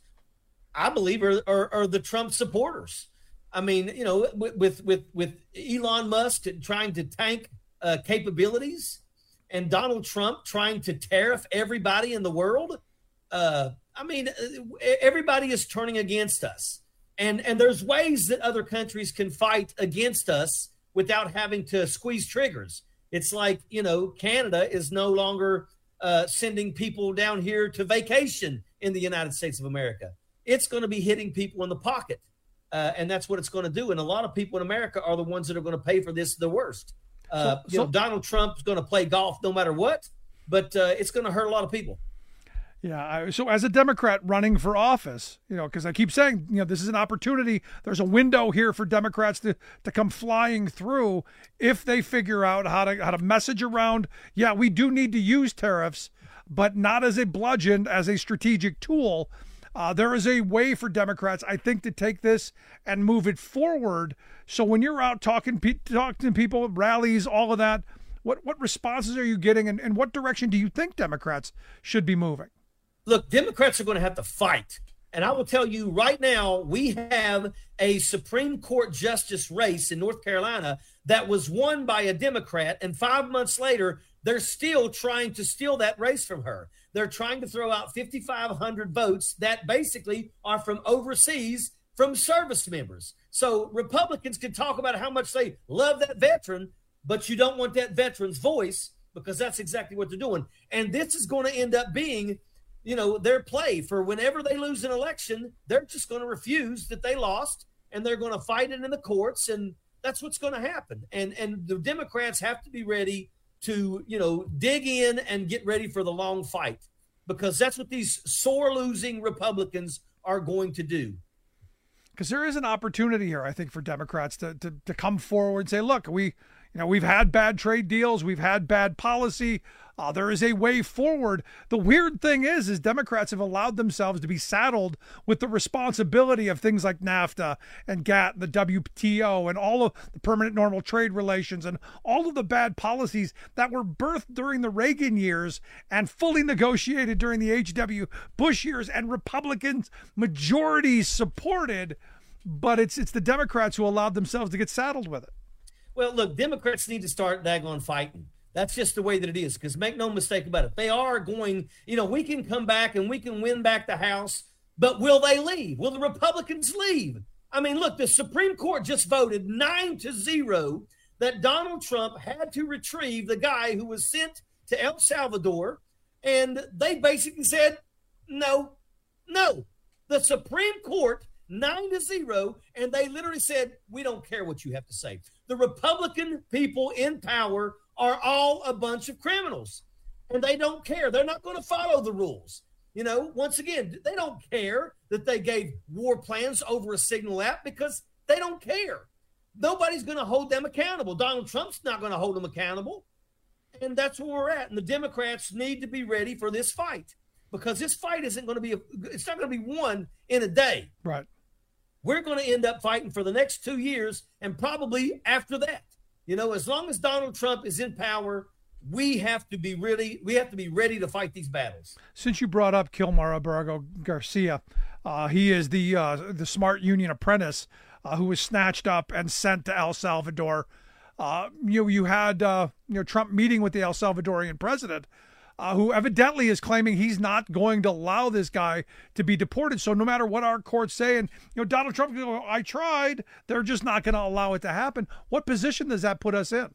I believe, are, are, are the Trump supporters. I mean, you know, with with with Elon Musk trying to tank uh, capabilities and Donald Trump trying to tariff everybody in the world. Uh, I mean, everybody is turning against us. And, and there's ways that other countries can fight against us without having to squeeze triggers. It's like, you know, Canada is no longer uh, sending people down here to vacation in the United States of America. It's going to be hitting people in the pocket. Uh, and that's what it's going to do. And a lot of people in America are the ones that are going to pay for this the worst. Uh, so, you know, so, Donald Trump's going to play golf no matter what, but uh, it's going to hurt a lot of people. Yeah. I, so as a Democrat running for office, you know, because I keep saying, you know, this is an opportunity. There's a window here for Democrats to, to come flying through if they figure out how to how to message around. Yeah, we do need to use tariffs, but not as a bludgeon, as a strategic tool. Uh, there is a way for Democrats, I think, to take this and move it forward. So when you're out talking, talking to people, rallies, all of that, what, what responses are you getting, and, and what direction do you think Democrats should be moving? Look, Democrats are going to have to fight. And I will tell you right now, we have a Supreme Court justice race in North Carolina that was won by a Democrat, and five months later, they're still trying to steal that race from her. They're trying to throw out fifty-five hundred votes that basically are from overseas, from service members. So Republicans can talk about how much they love that veteran, but you don't want that veteran's voice, because that's exactly what they're doing. And this is going to end up being, you know, their play for whenever they lose an election. They're just going to refuse that they lost, and they're going to fight it in the courts, and that's what's going to happen. And and the Democrats have to be ready to, you know, dig in and get ready for the long fight, because that's what these sore losing Republicans are going to do. Because there is an opportunity here, I think, for Democrats to, to to come forward and say, look, we, you know, we've had bad trade deals, we've had bad policy. Uh, there is a way forward. The weird thing is, is Democrats have allowed themselves to be saddled with the responsibility of things like NAFTA and GATT, and the W T O, and all of the permanent normal trade relations, and all of the bad policies that were birthed during the Reagan years and fully negotiated during the H W Bush years, and Republicans majorities supported. But it's it's the Democrats who allowed themselves to get saddled with it. Well, look, Democrats need to start daggone fighting. That's just the way that it is, because make no mistake about it. They are going, you know, we can come back and we can win back the House, but will they leave? Will the Republicans leave? I mean, look, the Supreme Court just voted nine to zero that Donald Trump had to retrieve the guy who was sent to El Salvador. And they basically said, no, no. The Supreme Court, nine to zero, and they literally said, we don't care what you have to say. The Republican people in power are all a bunch of criminals. and they don't care. They're not going to follow the rules. You know, once again, they don't care that they gave war plans over a Signal app because they don't care. Nobody's going to hold them accountable. Donald Trump's not going to hold them accountable. And that's where we're at. And the Democrats need to be ready for this fight, because this fight isn't going to be, a, it's not going to be won in a day. Right. We're going to end up fighting for the next two years and probably after that. You know, as long as Donald Trump is in power, we have to be really, we have to be ready to fight these battles. Since you brought up Kilmar Abrego Garcia, uh, he is the uh, the smart union apprentice uh, who was snatched up and sent to El Salvador. Uh, you you had uh, you know Trump meeting with the El Salvadorian president, uh, who evidently is claiming he's not going to allow this guy to be deported. So no matter what our courts say, and you know Donald Trump, you know, I tried, they're just not going to allow it to happen. What position does that put us in?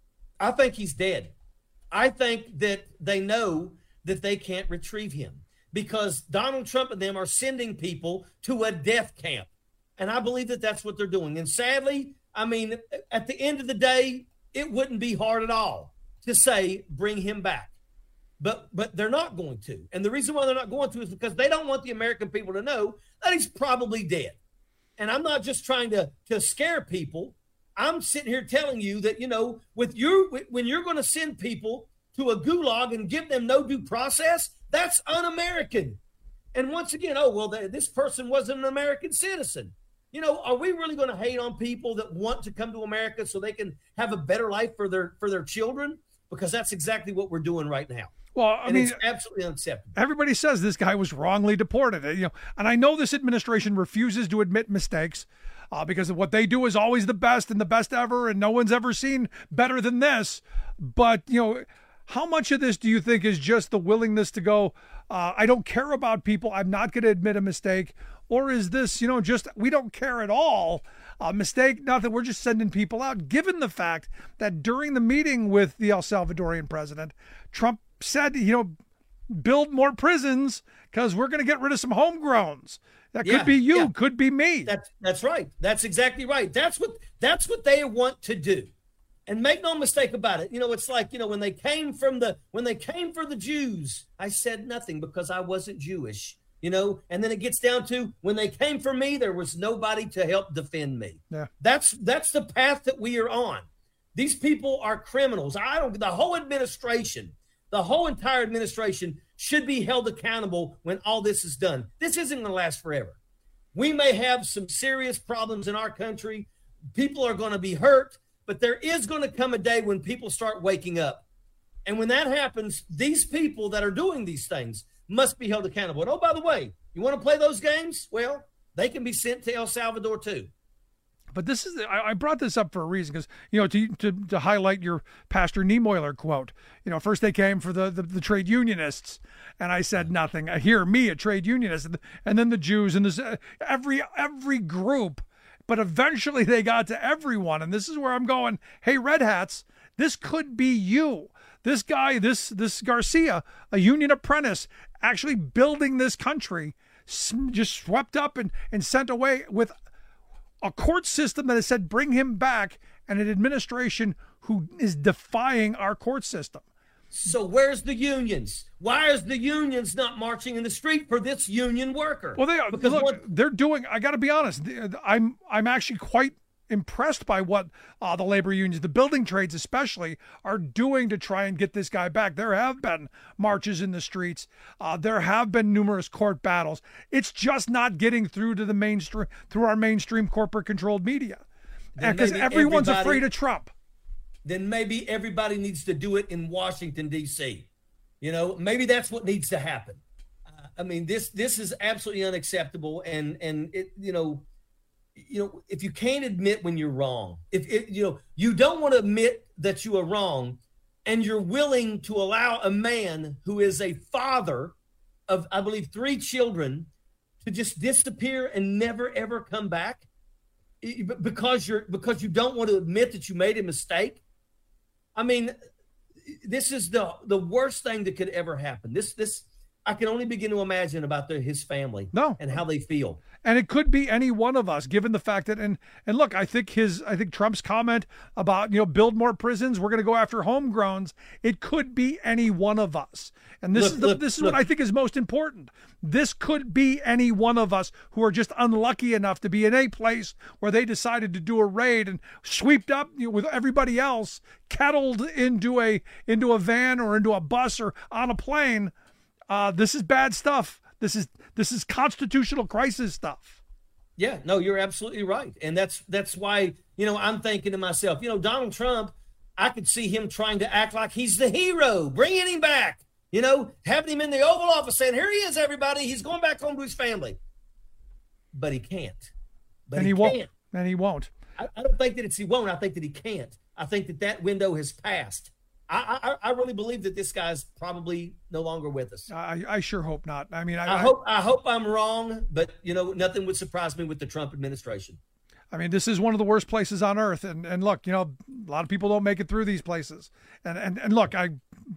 I think he's dead. I think that they know that they can't retrieve him because Donald Trump and them are sending people to a death camp. And I believe that that's what they're doing. And sadly, I mean, at the end of the day, it wouldn't be hard at all to say, bring him back. But but they're not going to. And the reason why they're not going to is because they don't want the American people to know that he's probably dead. And I'm not just trying to, to scare people. I'm sitting here telling you that, you know, with you, when you're going to send people to a gulag and give them no due process, that's un-American. And once again, oh, well, they, this person wasn't an American citizen. You know, are we really going to hate on people that want to come to America so they can have a better life for their for their children? Because that's exactly what we're doing right now. Well, I and mean, it's absolutely unacceptable. Everybody says this guy was wrongly deported. You know, and I know this administration refuses to admit mistakes uh, because what they do is always the best and the best ever, and no one's ever seen better than this. But you know, how much of this do you think is just the willingness to go, uh, I don't care about people, I'm not going to admit a mistake? Or is this, you know, just we don't care at all, a mistake, nothing, we're just sending people out, given the fact that during the meeting with the El Salvadorian president, Trump said, you know, build more prisons because we're going to get rid of some homegrowns. That Yeah, could be you, yeah. could be me. That's that's right. That's exactly right. That's what that's what they want to do. And make no mistake about it. You know, it's like, you know, when they came from the when they came for the Jews, I said nothing because I wasn't Jewish. You know, and then it gets down to when they came for me, there was nobody to help defend me. Yeah. That's that's the path that we are on. These people are criminals. I don't the whole administration, the whole entire administration should be held accountable when all this is done. This isn't going to last forever. We may have some serious problems in our country. People are going to be hurt, but there is going to come a day when people start waking up. And when that happens, these people that are doing these things must be held accountable. And oh, by the way, you want to play those games? Well, they can be sent to El Salvador too. But this is, I I brought this up for a reason because, you know, to, to to highlight your Pastor Niemöller quote, you know, first they came for the, the, the trade unionists and I said nothing. I hear me, a trade unionist, and, and then the Jews and this, uh, every, every group, but eventually they got to everyone. And this is where I'm going, hey, Red Hats, this could be you. This guy, this this Garcia, a union apprentice, actually building this country, just swept up and, and sent away with a court system that has said bring him back and an administration who is defying our court system. So where's the unions? Why is the unions not marching in the street for this union worker? Well, they are. Because Look, what, they're doing. I got to be honest. I'm I'm actually quite impressed by what uh, the labor unions, the building trades especially, are doing to try and get this guy back. There have been marches in the streets. Uh, there have been numerous court battles. It's just not getting through to the mainstream, through our mainstream corporate-controlled media, because everyone's afraid of Trump. Then maybe everybody needs to do it in Washington, D C You know, maybe that's what needs to happen. Uh, I mean, this this is absolutely unacceptable, and and it you know. You know, if you can't admit when you're wrong, if it, you know, you don't want to admit that you are wrong, and you're willing to allow a man who is a father of, I believe, three children to just disappear and never ever come back because you're because you don't want to admit that you made a mistake. I mean, this is the the worst thing that could ever happen. This this I can only begin to imagine about the, his family no. and how they feel. And it could be any one of us, given the fact that, and and look, I think his, I think Trump's comment about, you know, build more prisons, we're going to go after homegrowns. It could be any one of us. And this Look, is the, look, this is look. what I think is most important. This could be any one of us who are just unlucky enough to be in a place where they decided to do a raid and swept up, you know, with everybody else, kettled into a into a van or into a bus or on a plane. Uh, this is bad stuff. This is this is constitutional crisis stuff. Yeah, no, you're absolutely right. And that's that's why, you know, I'm thinking to myself, you know, Donald Trump, I could see him trying to act like he's the hero, bringing him back, you know, having him in the Oval Office saying, here he is, everybody. He's going back home to his family. But he can't. But and he, he won't. can't. And he won't. I, I don't think that it's he won't. I think that he can't. I think that that window has passed. I, I I really believe that this guy's probably no longer with us. I, I sure hope not. I mean, I, I hope I hope I'm wrong, but you know, nothing would surprise me with the Trump administration. I mean, this is one of the worst places on earth, and and look, you know, a lot of people don't make it through these places, and and and look, I,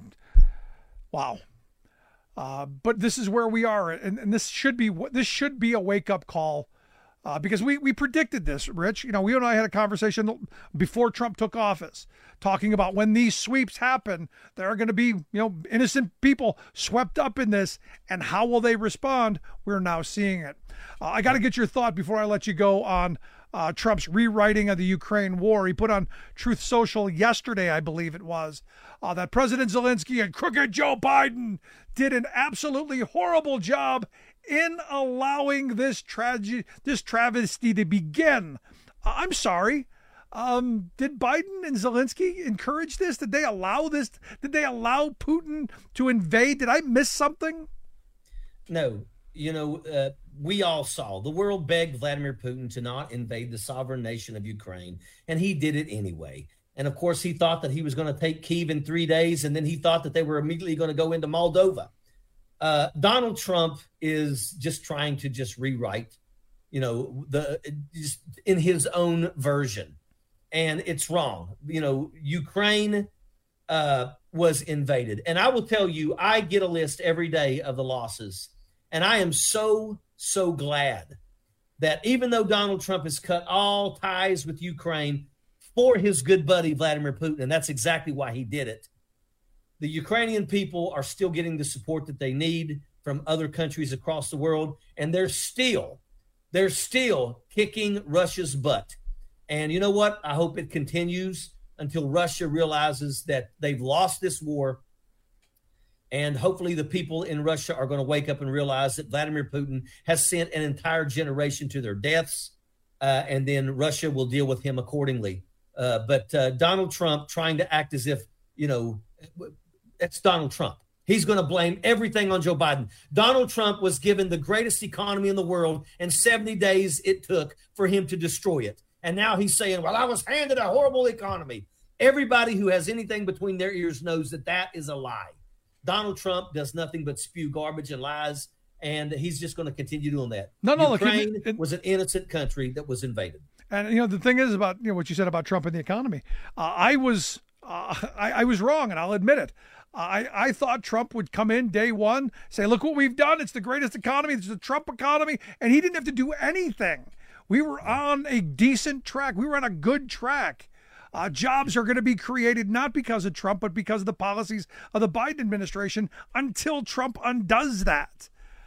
wow, uh, but this is where we are, and, and this should be this should be a wake up call. Uh, because we, we predicted this, Rich. You know, we and I had a conversation before Trump took office, talking about when these sweeps happen, there are going to be, you know, innocent people swept up in this, and how will they respond? We're now seeing it. Uh, I got to get your thought before I let you go on uh, Trump's rewriting of the Ukraine war. He put on Truth Social yesterday, I believe it was, uh, that President Zelensky and crooked Joe Biden did an absolutely horrible job in allowing this tragedy, this travesty to begin. Uh, I'm sorry. Um, did Biden and Zelensky encourage this? Did they allow this? Did they allow Putin to invade? Did I miss something? No. You know, uh, we all saw the world begged Vladimir Putin to not invade the sovereign nation of Ukraine, and he did it anyway. And of course, he thought that he was going to take Kyiv in three days, and then he thought that they were immediately going to go into Moldova. Uh, Donald Trump is just trying to just rewrite, you know, the just in his own version, and it's wrong. You know, Ukraine uh, was invaded, and I will tell you, I get a list every day of the losses, and I am so so glad that even though Donald Trump has cut all ties with Ukraine for his good buddy Vladimir Putin, and that's exactly why he did it. The Ukrainian people are still getting the support that they need from other countries across the world, and they're still, they're still kicking Russia's butt. And you know what? I hope it continues until Russia realizes that they've lost this war, and hopefully the people in Russia are going to wake up and realize that Vladimir Putin has sent an entire generation to their deaths, uh, and then Russia will deal with him accordingly. Uh, but uh, Donald Trump trying to act as if, you know, that's Donald Trump. He's going to blame everything on Joe Biden. Donald Trump was given the greatest economy in the world, and seventy days it took for him to destroy it. And now he's saying, well, I was handed a horrible economy. Everybody who has anything between their ears knows that that is a lie. Donald Trump does nothing but spew garbage and lies, and he's just going to continue doing that. No, no, Ukraine look, it, it, was an innocent country that was invaded. And, you know, the thing is about, you know, what you said about Trump and the economy. Uh, I was uh, I, I was wrong, and I'll admit it. I, I thought Trump would come in day one, say, look what we've done. It's the greatest economy. It's the Trump economy. And he didn't have to do anything. We were on a decent track. We were on a good track. Uh, jobs are going to be created not because of Trump, but because of the policies of the Biden administration until Trump undoes that.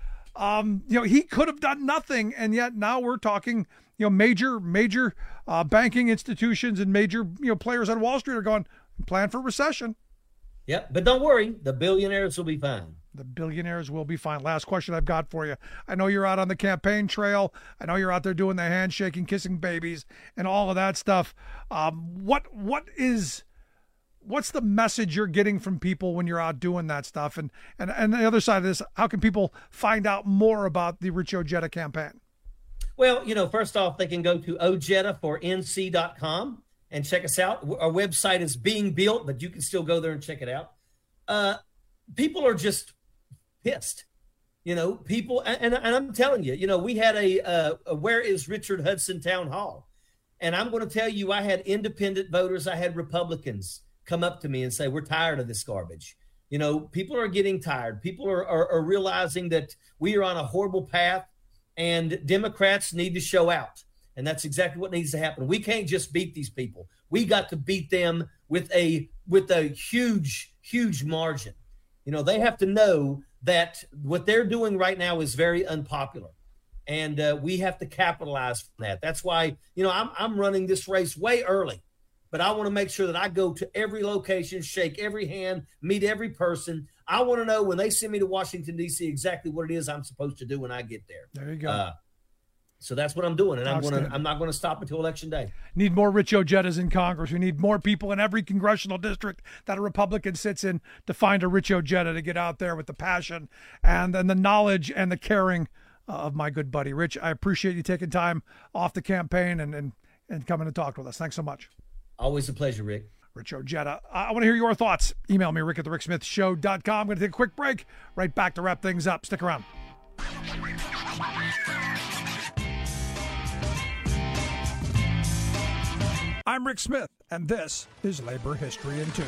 Um, you know, he could have done nothing. And yet now we're talking, you know, major, major uh, banking institutions and major, you know, players on Wall Street are going, plan for recession. Yep, but don't worry, the billionaires will be fine. The billionaires will be fine. Last question I've got for you. I know you're out on the campaign trail. I know you're out there doing the handshaking, kissing babies, and all of that stuff. Um, what what is what's the message you're getting from people when you're out doing that stuff? And and and the other side of this, how can people find out more about the Rich Ojeda campaign? Well, you know, first off, they can go to ojeda for N C dot com. And check us out. Our website is being built, but you can still go there and check it out. Uh, people are just pissed. You know, people, and, and I'm telling you, you know, we had a, uh, a Where is Richard Hudson town hall. And I'm going to tell you, I had independent voters, I had Republicans come up to me and say, we're tired of this garbage. You know, people are getting tired. People are, are, are realizing that we are on a horrible path, and Democrats need to show out. And that's exactly what needs to happen. We can't just beat these people. We got to beat them with a with a huge, huge margin. You know, they have to know that what they're doing right now is very unpopular. And uh, we have to capitalize from that. That's why, you know, I'm I'm running this race way early. But I want to make sure that I go to every location, shake every hand, meet every person. I want to know when they send me to Washington, D C, exactly what it is I'm supposed to do when I get there. There you go. Uh, so that's what I'm doing, and I'm going to. I'm not going to stop until Election Day. Need more Rich Ojettas in Congress. We need more people in every congressional district that a Republican sits in to find a Rich Ojetta to get out there with the passion and, and the knowledge and the caring uh, of my good buddy Rich. I appreciate you taking time off the campaign and and, and coming to talk with us. Thanks so much. Always a pleasure, Rick. Rich Ojetta. I want to hear your thoughts. Email me, rick at the rick smith show dot com. I'm going to take a quick break. Right back to wrap things up. Stick around. I'm Rick Smith, and this is Labor History in Two.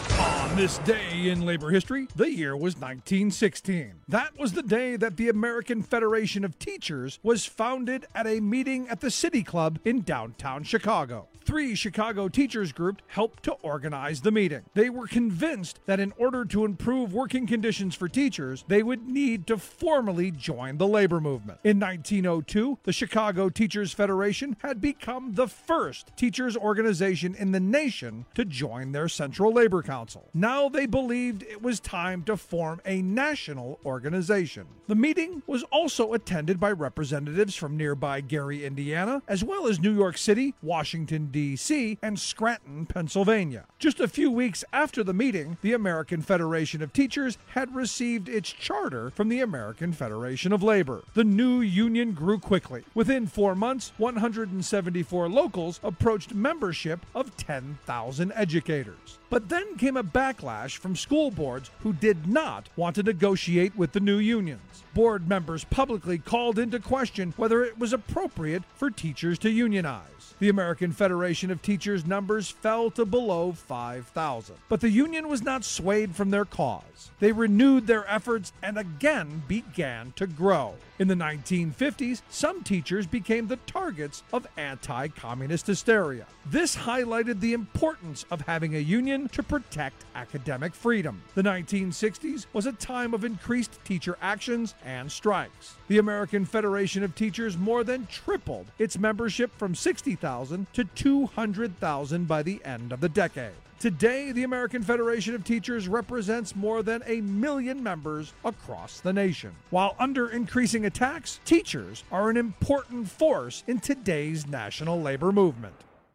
On this day in labor history, the year was nineteen sixteen. That was the day that the American Federation of Teachers was founded at a meeting at the City Club in downtown Chicago. Three Chicago teachers groups helped to organize the meeting. They were convinced that in order to improve working conditions for teachers, they would need to formally join the labor movement. In nineteen oh two, the Chicago Teachers Federation had become the first teachers organization in the nation to join their Central Labor Council. Now they believed it was time to form a national organization. The meeting was also attended by representatives from nearby Gary, Indiana, as well as New York City, Washington, D C, and Scranton, Pennsylvania. Just a few weeks after the meeting, the American Federation of Teachers had received its charter from the American Federation of Labor. The new union grew quickly. Within four months, one hundred seventy-four locals approached membership of ten thousand educators. But then came a backlash from school boards who did not want to negotiate with the new unions. Board members publicly called into question whether it was appropriate for teachers to unionize. The American Federation of Teachers numbers fell to below five thousand. But the union was not swayed from their cause. They renewed their efforts and again began to grow. In the nineteen fifties, some teachers became the targets of anti-communist hysteria. This highlighted the importance of having a union to protect academic freedom. The nineteen sixties was a time of increased teacher actions and strikes. The American Federation of Teachers more than tripled its membership from sixty thousand to two hundred thousand by the end of the decade. Today, the American Federation of Teachers represents more than a million members across the nation. While under increasing attacks, teachers are an important force in today's national labor movement.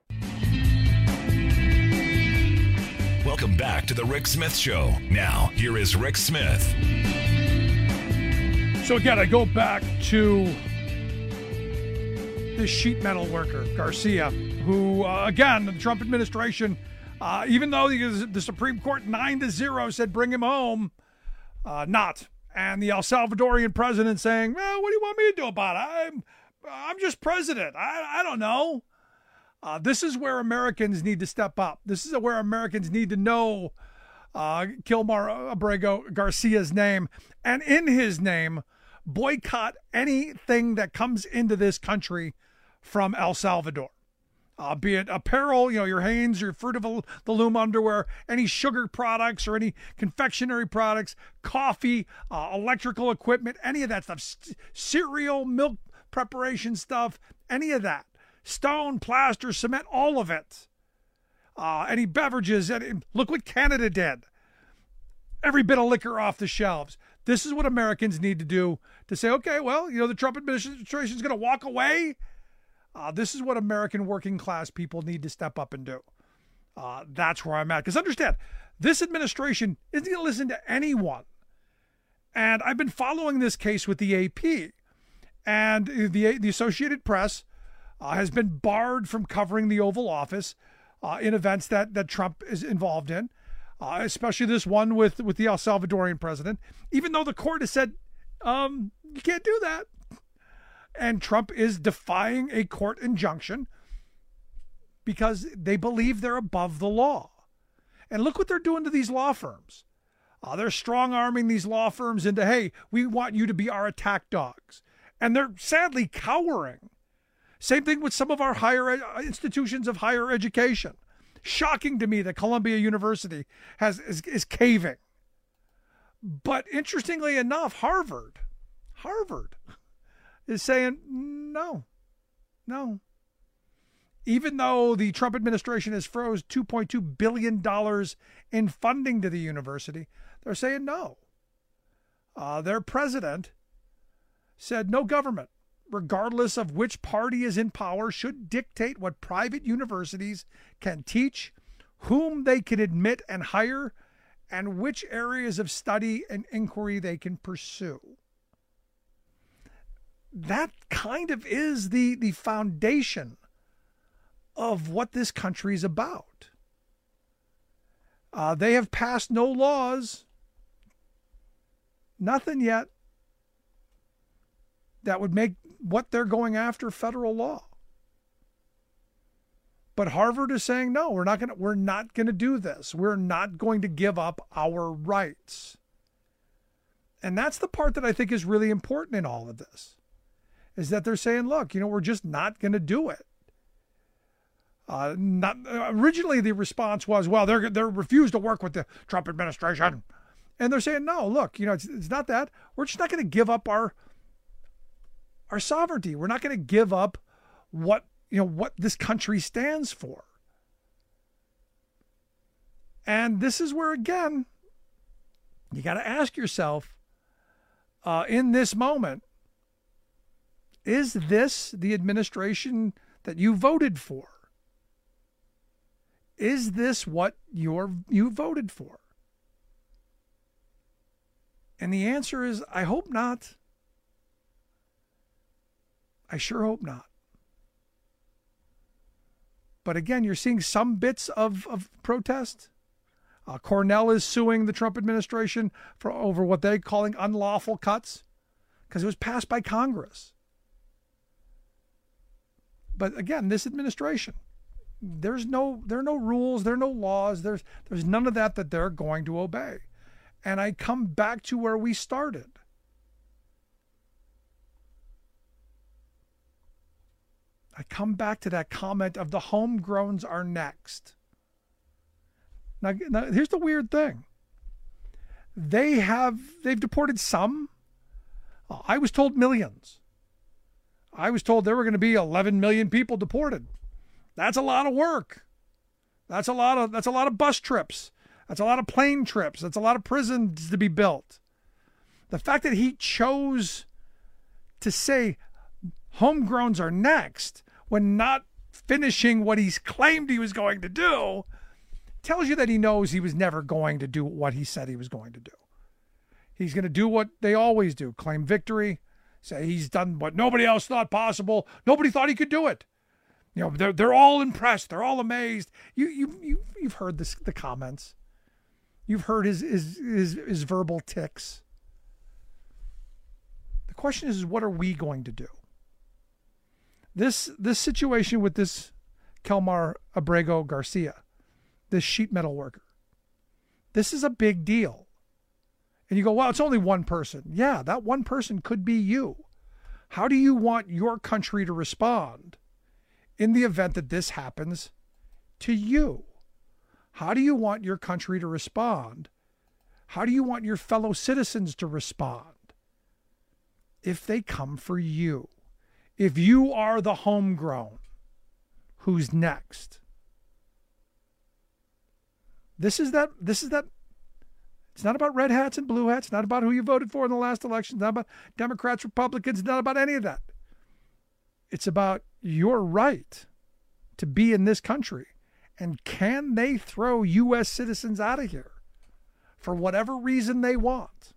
Welcome back to the Rick Smith Show. Now, here is Rick Smith. So again, I go back to this sheet metal worker, Garcia, who, uh, again, the Trump administration, uh, even though the, the Supreme Court nine to zero said bring him home, uh, not. And the El Salvadorian president saying, well, what do you want me to do about it? I'm, I'm just president. I, I don't know. Uh, this is where Americans need to step up. This is where Americans need to know uh, Kilmar Abrego Garcia's name. And in his name, boycott anything that comes into this country from El Salvador. Uh, be it apparel, you know, your Hanes, your Fruit of the Loom underwear, any sugar products or any confectionery products, coffee, uh, electrical equipment, any of that stuff, C- cereal, milk preparation stuff, any of that. Stone, plaster, cement, all of it. Uh, any beverages, any, look what Canada did. Every bit of liquor off the shelves. This is what Americans need to do to say, okay, well, you know, the Trump administration is going to walk away. Uh, this is what American working class people need to step up and do. Uh, that's where I'm at. Because understand, this administration isn't going to listen to anyone. And I've been following this case with the A P. And the, the Associated Press uh, has been barred from covering the Oval Office uh, in events that, that Trump is involved in. Uh, especially this one with, with the El Salvadorian president, even though the court has said, um, you can't do that. And Trump is defying a court injunction because they believe they're above the law. And look what they're doing to these law firms. Uh, they're strong-arming these law firms into, hey, we want you to be our attack dogs. And they're sadly cowering. Same thing with some of our higher ed- institutions of higher education. Shocking to me that Columbia University has is, is caving. But interestingly enough, Harvard, Harvard is saying no, no. Even though the Trump administration has froze two point two billion dollars in funding to the university, they're saying no. Uh, their president said no government, regardless of which party is in power, should dictate what private universities can teach, whom they can admit and hire, and which areas of study and inquiry they can pursue. That kind of is the, the foundation of what this country is about. Uh, they have passed no laws, nothing yet, that would make what they're going after federal law. But Harvard is saying, no, we're not going to, we're not going to do this. We're not going to give up our rights. And that's the part that I think is really important in all of this, is that they're saying, look, you know, we're just not going to do it. Uh, not originally the response was, well, they're they're refused to work with the Trump administration, and they're saying, no, look, you know, it's, it's not that. We're just not going to give up our our sovereignty. We're not going to give up what you know what this country stands for. And this is where, again, you got to ask yourself, uh, in this moment, is this the administration that you voted for? Is this what you're, you voted for? And the answer is, I hope not. I sure hope not. But again, you're seeing some bits of, of protest. Uh, Cornell is suing the Trump administration for over what they're calling unlawful cuts because it was passed by Congress. But again, this administration, There's no, there are no rules, there are no laws, there's, there's none of that that they're going to obey. And I come back to where we started. I come back to that comment of the homegrowns are next. Now, now here's the weird thing. They have, they've deported some. I was told millions. I was told there were going to be eleven million people deported. That's a lot of work. That's a lot of that's a lot of bus trips. That's a lot of plane trips. That's a lot of prisons to be built. The fact that he chose to say homegrowns are next when not finishing what he's claimed he was going to do tells you that he knows he was never going to do what he said he was going to do. He's going to do what they always do, claim victory, say he's done what nobody else thought possible. Nobody thought he could do it. You know, they're they're all impressed. They're all amazed. You you you you've heard this the comments. You've heard his his his, his verbal tics. The question is, is, what are we going to do? This this situation with this Kelmar Abrego Garcia, this sheet metal worker, this is a big deal. And you go, well, it's only one person. Yeah, that one person could be you. How do you want your country to respond in the event that this happens to you? How do you want your country to respond? How do you want your fellow citizens to respond if they come for you? If you are the homegrown, who's next? This is that, this is that, it's not about red hats and blue hats, it's not about who you voted for in the last election, it's not about Democrats, Republicans, it's not about any of that. It's about your right to be in this country. And can they throw U S citizens out of here for whatever reason they want?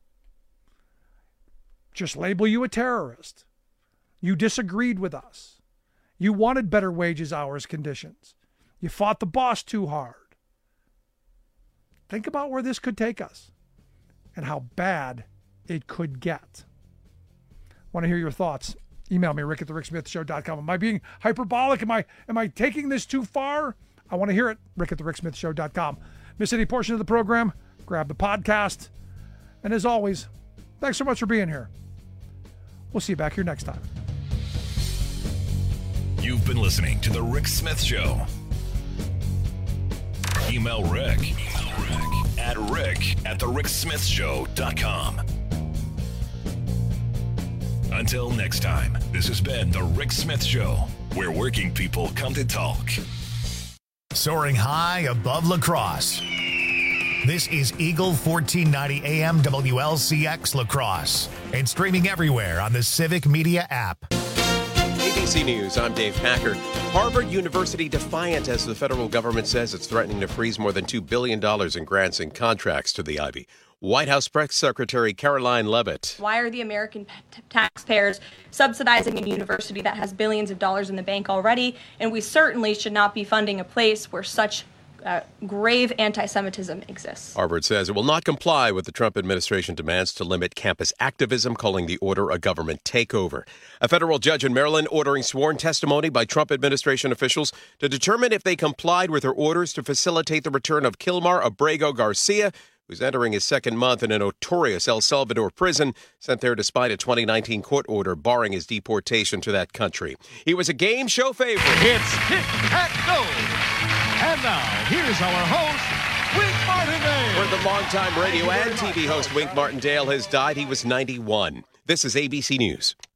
Just label you a terrorist. You disagreed with us. You wanted better wages, hours, conditions. You fought the boss too hard. Think about where this could take us and how bad it could get. Want to hear your thoughts? Email me, rick at the rick smith show dot com. Am I being hyperbolic? Am I am I taking this too far? I want to hear it. rick at the rick smith show dot com. Miss any portion of the program? grab the podcast. And as always, thanks so much for being here. We'll see you back here next time. You've been listening to The Rick Smith Show. Email Rick, Email Rick at rick at the rick smith show dot com. Until next time, this has been The Rick Smith Show, where working people come to talk. Soaring high above La Crosse. This is Eagle fourteen ninety A M W L C X La Crosse and streaming everywhere on the Civic Media app. A B C News, I'm Dave Packer. Harvard University defiant as the federal government says it's threatening to freeze more than two billion dollars in grants and contracts to the Ivy. White House Press Secretary Caroline Leavitt. Why are the American p- taxpayers subsidizing a university that has billions of dollars in the bank already? And we certainly should not be funding a place where such uh, grave anti-Semitism exists. Harvard says it will not comply with the Trump administration demands to limit campus activism, calling the order a government takeover. A federal judge in Maryland ordering sworn testimony by Trump administration officials to determine if they complied with her orders to facilitate the return of Kilmar Abrego Garcia, who's entering his second month in a notorious El Salvador prison, sent there despite a twenty nineteen court order barring his deportation to that country. He was a game show favorite. It's Tic-Tac-Toe! And now, here's our host, Wink Martindale. Where the longtime radio and T V host Wink Martindale has died. He was ninety-one. This is A B C News.